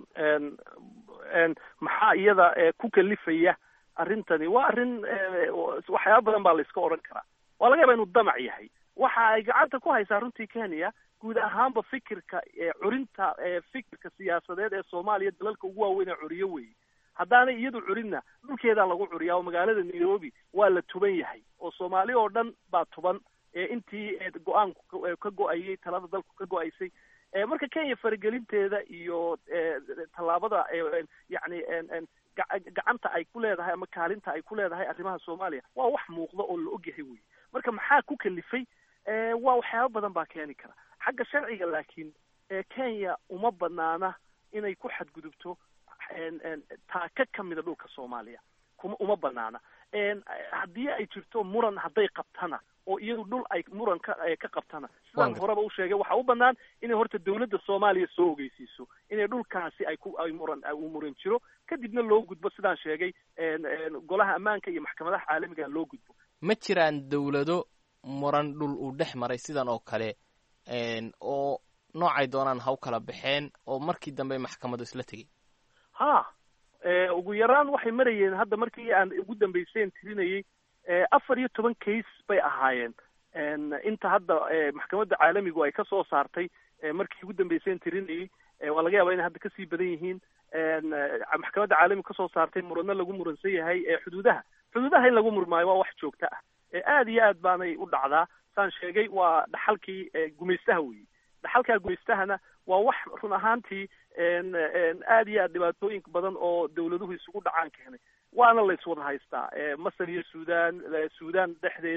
maxaa iyada ku kalifaya arrintani waa arrin waxyaaba badan baa la iska odhan karaa waa laga yaaba inuu damac yahay waxa ay gacanta ku haysaa runtii kenya guud ahaanba fikirka curinta fikirka siyaasadeed ee soomaaliya dalalka ugu waaweyn ee curiyo weeye haddaanay iyadu curinna dhulkeedaa lagu curiyaa oo magaalada nairobi waa la tuban yahay oo soomaali oo dhan baa tuban intii go-aanku ka go-ayay talada dalku ka go-aysay marka kenya faragelinteeda iyo tallaabada yani gacanta ay ku leedahay ama kaalinta ay ku leedahay arrimaha soomaaliya waa wax muuqda oo la og yahay wey marka maxaa ku kalifay waa waxyaaba badan baa keeni kara xagga sharciga laakiin kenya uma banaana inay ku xadgudubto taaka kamida dhulka soomaaliya uma banaana haddii ay jirto muran hadday qabtana oo iyadu dhul ay muran ka qabtana sidaan horeba u sheegay waxaa u banaan inay horta dawladda soomaaliya soo ogeysiiso inay dhulkaasi uu muran jiro kadibna loo gudbo sidaan sheegay golaha ammaanka iyo maxkamadaha caalamiga loo gudbo ma jiraan dawlado muran dhul uu dhex maray sidan oo kale oo noocay doonaan ha u kala baxeen oo markii dambe maxkamadu isla tegey ha ugu yaraan waxay marayeen hadda markii aan ugu dambayseen tirinayay 14 case bay ahaayeen inta hadda maxkamadda caalamigu ay ka soo saartay markii ugu dambayseen tirinayay waa laga yaabaa inay hadda kasii badan yihiin maxkamadda caalamigu kasoo saartay muranno lagu muransan yahay xuduudaha in lagu murmaayo waa wax joogta ah aad iyo aad baanay u dhacdaa saan sheegay waa dhaxalkii gumaystaha weeye dhaxalkaa gumaystahana waa wax run ahaantii aad iyo aad dhibaatooyin badan oo dawladuhu isugu dhacaan keenay waana la iswada haystaa masar iyo sudan dhexdeeda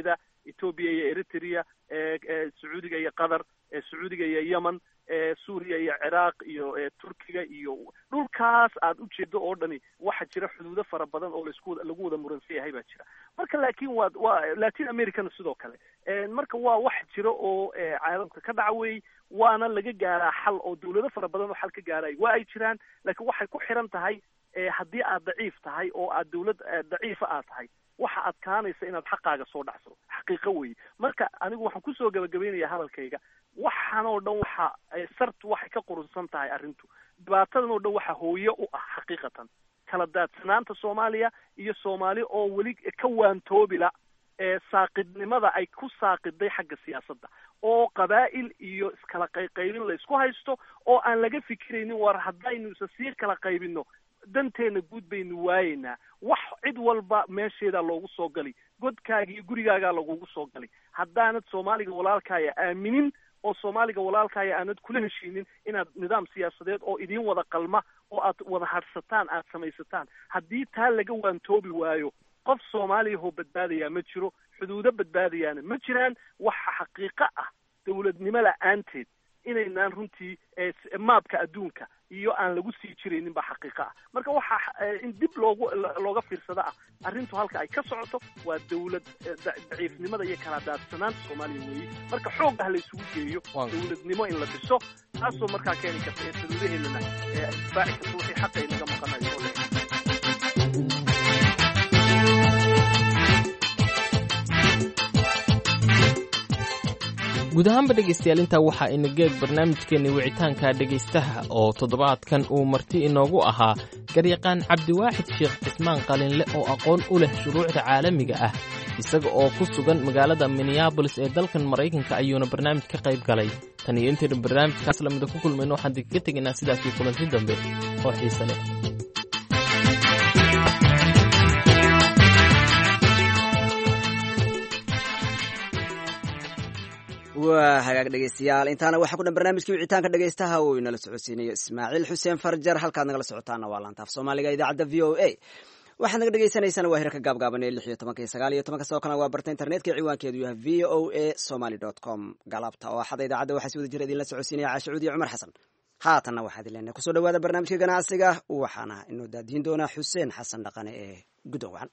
etoobiya iyo eritrea, sacuudiga iyo qatar, sacuudiga iyo yemen, suuriya iyo ciraaq iyo turkiga iyo dhulkaas aad ujeedo oo dhani waxa jira xuduudo fara badan oo lagu wada muransan yahay baa jira. marka laakiin waa latin americana sidoo kale, marka waa wax jira oo caalamka ka dhaca wey, waana laga gaaraa xal oo dawlado fara badan oo xal ka gaaray waa ay jiraan, laakiin waxay ku xiran tahay haddii aad daciif tahay oo aad dawlad daciifa aad tahay waxa adkaanaysa inaad xaqaaga soo dhacso, xaqiiqo wey. marka anigu waxaan kusoo gabagabaynayaa hadalkayga, waxaan oo dhan waxa sartu waxay ka qurunsan tahay arrintu, dhibaatadan oo dhan waxa hooye u ah xaqiiqatan kala daadsanaanta Soomaaliya iyo Soomaali oo weli ka waantoobila saaqidnimada ay ku saaqiday xagga siyaasadda, oo qabaa'il iyo iskala qaybin la isku haysto, oo aan laga fikiraynin war haddaynu isa sii kala qaybino danteena guud baynu waayeynaa, wax cid walba meesheeda loogu soo gali, godkaaga iyo gurigaagaa lagugu soo gali. haddaanad Soomaaliga walaalkaaya aaminin oo Soomaaliga walaalkaaya aanad kula heshiinin inaad nidaam siyaasadeed oo idin wada qalma oo aad wada hadhsataan aad samaysataan, haddii taa laga waantoobi waayo qof Soomaaliya oo badbaadaya ma jiro, xuduudo badbaadayaana ma jiraan. waxa xaqiiqo ah dawladnimo la'aanteed inaynaan runtii maabka adduunka iyo aan lagu sii jiraynin baa xaqiiqo ah. marka waxa in dib looga fiirsada ah arrintu halka ay ka socoto waa dawlad daciifnimada iyo kala daadsanaanta Soomaaliya weeye. marka xoog ah la isugu geeyo dawladnimo in la dhiso, taasoo markaa keeni karta in xuduudaheennana difaaci karta wixii xaqa inaga maqanayo oo leeyahay. guud ahaanba dhegaystayaal intaa waxaa ina geeg barnaamijkeenni wicitaanka dhegaystaha oo toddobaadkan uu marti inoogu ahaa garyaqaan cabdiwaaxid sheekh cismaan qalinle oo aqoon u leh shuruucda caalamiga ah, isaga oo ku sugan magaalada Minneapolis ee dalkan Maraykanka ayuuna barnaamij ka qayb galay. tan iyo intaynu barnaamijkaas lamida ku kulmayno waxaan ka tegaynaa sidaasii kulanti dambe oo xiise leh. waa hagaag dhegeystayaal, intaana waxaa ku dhan barnaamijkii wicitaanka dhegeystaha uu inala socodsiinayo Ismaaciil Xuseen Farjar. halkaad nagala socotaana waa laanta af Soomaaliga idaacadda VOA. waxaad naga dhegeysaneysaan waa hirarka gaabgaaban ee 16 iyo 19 sidoo kalena waa barta internetka ciwaankeedu yahay voasomali.com. galabta oo axada idaacadda waxaa si wada jira idinla socodsiinaya Caasha Cuudi iyo Cumar Xasan. haatanna waxaad ileenay kusoo dhawaada barnaamijka ganacsiga, waxaana inoo daadiin doonaa Xuseen Xasan Dhaqane ee Gudowaan.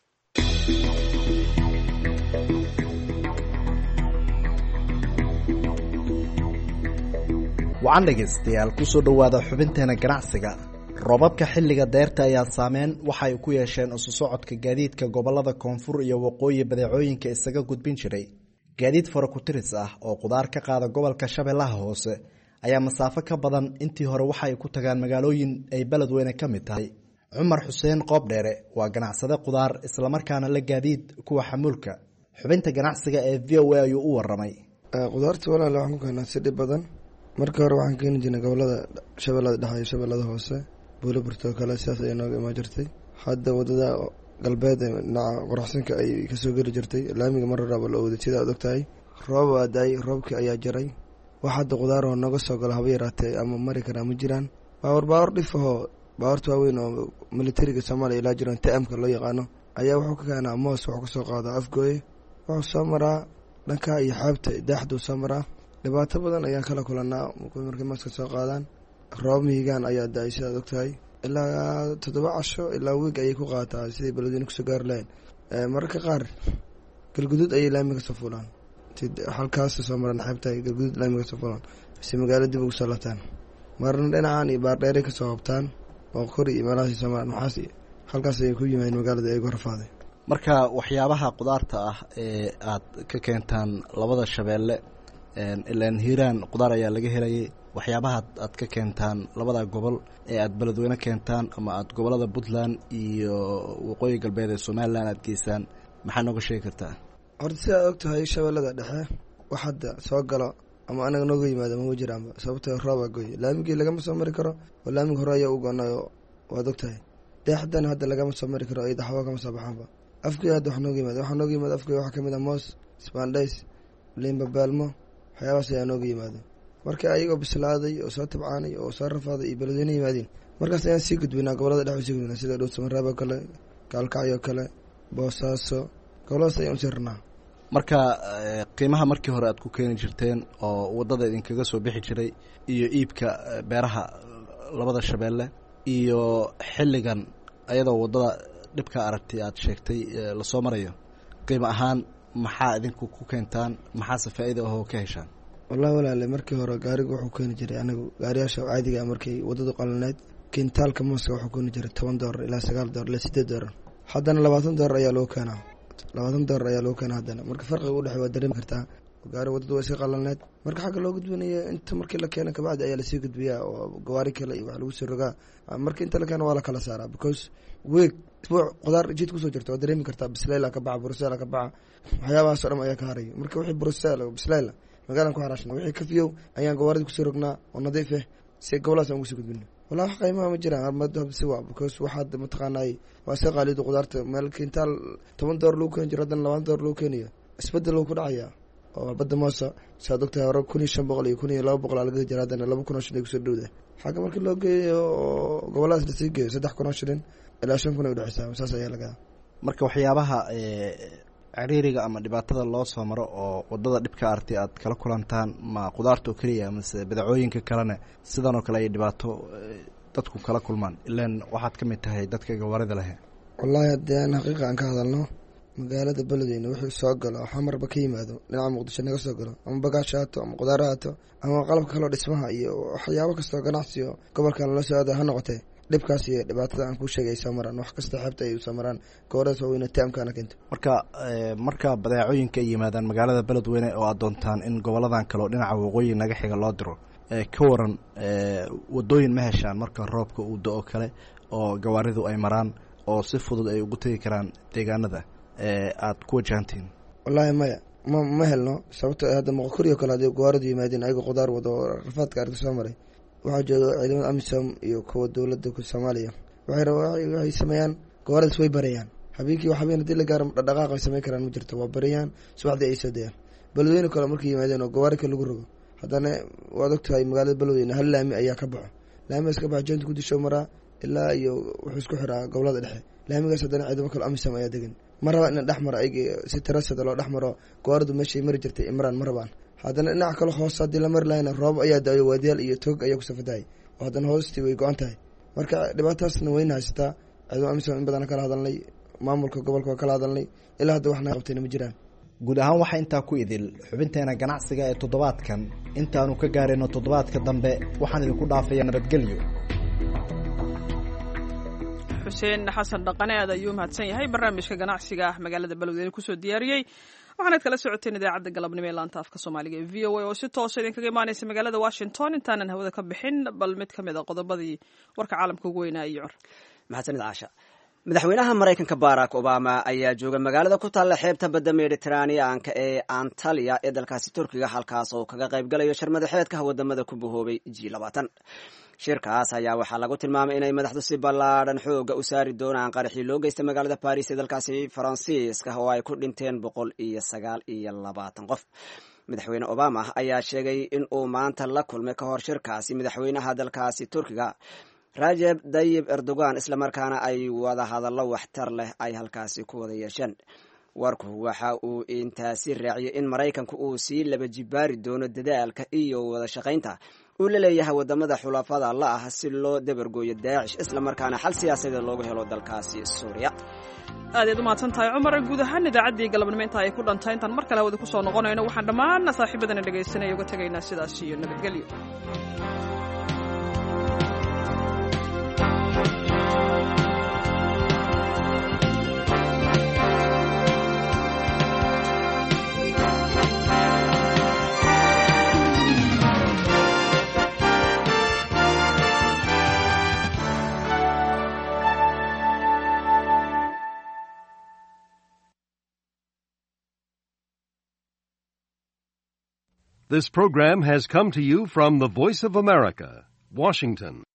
wacan dhegaystayaal kusoo dhowaada xubinteena ganacsiga. roobabka xilliga deerta ayaa saameyn waxay ku yeesheen isu socodka gaadiidka gobolada koonfur iyo waqooyi badeecooyinka isaga gudbin jiray. gaadiid faraku-tiris ah oo qudaar ka qaada gobolka Shabeellaha Hoose ayaa masaafo ka badan intii hore waxay ku tagaan magaalooyin ay beledweyne ka mid tahay. Cumar Xuseen Qoobdheere waa ganacsade qudaar islamarkaana la gaadiid kuwa xamuulka. xubinta ganacsiga ee VOA ayuu u waramay. qudaarta walaal waxaan ku keenaa si dhib badan. marka hore waxaan keeni jirnay gobolada Shabeellada Dhexe iyo Shabeellada Hoose, Buuloburto kale sidaas ay nooga imaan jirtay. hadda wadada galbeed ee dhinaca Qoraxsanka ay ka soo geli jirtay laamiga mar raba la wada sida aad ogtahay. roob waaday, roobkii ayaa jaray. wax hadda qudaar oo naga soo gala haba yaraatay ama mari karaa ma jiraan. baawar dhifahoo baawarta waaweyn oo militariga Soomaaliya ilaa jiraan TMka loo yaqaano ayaa wuxuu ka keenaa moos, wuxuu ka soo qaadaa Afgooye, wuxuu soo maraa dhanka iyo xeebta Daaxdu soo maraa. dhibaato badan ayaan kala kulanaa markay mooska soo qaadaan. roob mihigaan ayaa da-ay sidaad ogtahay, ilaa 7 casho ilaa wiig ayay ku qaataa siday beledweyne kusoo gaari lahayn. mararka qaar galguduud ayay laamiga soo fulaan, halkaas soo maraan xeebta galguduud laamiga soo fulaan si magaalo dib ugu soo laabtaan. marna dhinacan iyo baardheeray kasoo qabtaan oo qori iyo meelahaas soo maraan, maxaas halkaas ayay ku yimaadeen magaalada ay gorfaaday. marka waxyaabaha qudaarta ah ee aad ka keentaan labada Shabeelle ilaan hiiraan qudaar ayaa laga helayay, waxyaabaha aad ka keentaan labada gobol ee aad beledweyne keentaan ama aad gobolada Puntland iyo waqooyi galbeed ee Somaliland aad geysaan, maxaa nooga sheegi kartaa? horta sidaad ogtahay Shabeellada Dhexe wax hadda soo galo ama anaga nooga yimaado ma jiraan, sababtoo rooba gooy laamigii lagama soo mari karo, laamig hore ayaa u go'nayo waad ogtahay. Daaxdan hadda lagama soo mari karo, ay daxwa kama soo baxaanba. Afkii hadda wax nooga yimaado afkii waxa kamid ah moos, Isbaandhays, liinba baalmo, waxyaabahaas ayaa nooga yimaado. marka ayagoo bislaaday oo soo tabcaanay oo soo rafaaday iyo beledweyne yimaadeen, markaas ayaan sii gudbinaa gobolada dhexe sii gudbinaa sida Dhuusamareeb kale, Gaalkacyo kale, Boosaaso, goboladaas ayaan u sii rarnaa. marka qiimaha markii hore aad ku keeni jirteen oo waddada idinkaga soo bixi jiray iyo iibka beeraha labada shabeelle iyo xilligan ayadoo waddada dhibka aragtay aad sheegtay lasoo marayo qiimo ahaan maxaa idinku ku keentaan maxaase faa'iida ahoo ka heshaan wallahi walaale markii hore gaariga wuxuu keeni jiray anigu gaariyaasha caadiga markay waddadu qalanayd kiintaalka mooska wuxuu keeni jiray $10 ilaa $9 ilaa $8 haddana $20 ayaa loo keenaa $20 ayaa loo keenaa haddana marka farqiga u dhexeeya waa dareemi kartaa gaari waddadu way iska qalanayd marka xagga loo gudbinayo inta markii la keeno kabacdi ayaa lasii gudbiyaa oo gawaari kale iyo wax lagu soo rogaa marka inta la keeno waa la kala saaraa because weeg isbuuc qudaar jiid kusoo jirta waa dareemi kartaa bislayla ka baxa brussela ka baxa waxyaabahaas oo dhan ayaa ka harayo marka wixii brussela bislayla magaalan ku haraashna wixii kafiyow ayaan gawaarida kusoo rognaa oo nadiif ah si gobolahaas aan ugu soo gudbino wallahi wax qiimaha ma jiraan armadsi waa because waxaad mataqaanay waa iska qaalidu qudaarta meel kintaal $10 lagu keeni jiro haddana $20 lagu keenayo isbedel uu ku dhacayaa oo badda moosa saad ogtahay hore 1500 iyo 1200 laga jira haddana 2000 shilin kusoo dhowda xagga markii loo geeyo goboladaas lasii geeyo 3000 shilin ilaa 5000 u dhexaysa saas ayaa laga marka waxyaabaha ciriiriga ama dhibaatada loo soo maro oo waddada dhibka artay aad kala kulantaan ma qudaarta oo keliya amase badacooyinka kalena sidan oo kale ay dhibaato dadku kala kulmaan ilaan waxaad ka mid tahay dadka gawaarida leh wallahi haddii aan xaqiiqa aan ka hadalno magaalada beledweyne wuxuu soo galo xamarba ka yimaado dhinaca muqdisho naga soo galo ama bagaash haato ama qudaar haato ama qalabka kaloo dhismaha iyo waxyaabo kastoo ganacsiyo gobolkan lala soo aada ha noqotee dhibkaas iyo dhibaatada aan kuu sheegay ay soo maraan wax kasta xeebta ay soo maraan gooradaas waaweyne taamkaana keento marka badeecooyinka ay yimaadaan magaalada beledweyne oo aad doontaan in goboladan kaleo dhinaca waqooyi naga xiga loo diro ka waran waddooyin ma heshaan marka roobka uu do-o kale oo gawaaridu ay maraan oo si fudud ay ugu tegi karaan deegaanada aad ku wajahantiin wallaahi maya ma helno sababto hadda moqokoriyo kale haddii gawaaridu yimaadeen ayaga qudaar wado rafaadka arka soo maray waxaa jooga ciidamada amisom iyo kuwa dowladda soomaaliya waxay sameeyaan gawaaridaas way barayaan habeenkii habeen haddii la gaaro dhaqdhaqaaq ay samayn karaan ma jirto waa barayaan subaxdii ay soo dayaan beledweyne kale markay yimaadeen oo gawaari ka lagu rogo haddana waad ogtahay magaalada beledweyne hal laami ayaa ka baxo laamigaas ka baxa joonta kudisho maraa ilaa iyo wuxuu isku xiraa gobolada dhexe laamigaas haddana ciidamo kale amisom ayaa degan ma raba in dhex maro ayg si tarasada loo dhex maro gawaaridu meeshay mari jirtay imraan ma rabaan haddana dhinaca kale hoos haddii la mari lahayna roob ayaa da-ayo waadiyaal iyo toog ayaa ku safadahay oo haddana hoostii way go-an tahay marka dhibaataasna wayna haysataa ciidamo amisom in badan kala hadalnay maamulka gobolka waa kala hadalnay ilaa hadda waxna qabtayna ma jiraan guud ahaan waxaa intaa ku idil xubinteena ganacsiga ee toddobaadkan intaanu ka gaarayno toddobaadka dambe waxaan idinku dhaafaya nabadgelyo xuseen xasan dhaqane aad ayuu mahadsan yahay barnaamijka ganacsiga magaalada beledweyne kusoo diyaariyey waxaanaad kala socoteen idaacadda galabnimo ee laanta afka soomaaliga ee v o a oo si toosa idinkaga imaanaysa magaalada washington intaanan hawada ka bixin bal mid ka mid a qodobadii warka caalamka ugu weynaa iyo cor mahadsanid caasha madaxweynaha maraykanka barack obama ayaa jooga magaalada ku taalla xeebta badda mediteraneanka ee antaliya ee dalkaasi turkiga halkaas oo kaga qayb galayo shir madaxeedka wadamada ku bahoobay G20 shirkaas ayaa waxaa lagu tilmaamay inay madaxdu si ballaadhan xooga u saari doonaan qaraxii loo geystay magaalada Paris ee dalkaasi Faransiiska oo ay ku dhinteen 129 qof madaxweyne Obama ayaa sheegay in uu maanta la kulmay ka hor shirkaasi madaxweynaha dalkaasi Turkiga Rajab Tayyip Erdogan isla markaana ay wada hadallo waxtar leh ay halkaasi ku wada yeesheen warku waxa uu intaasi raaciyay in Maraykanku uu sii laba jibaari doono dadaalka iyo wada shaqaynta uu la leeyahay wadamada xulafada la ah si loo dabargooyo Daesh isla markaana xal siyaasadeed looga helo dalkaasi Suuriya aad u mahadsantahay Cumar guud ahaan idaacaddii galabnimo inta ay ku dhantay intaan mar kale wada ku soo noqonayno waxaan dhammaan saaxiibadana dhageysanay uga tagaynaa sidaas iyo nabadgelyo This program has come to you from the Voice of America, Washington.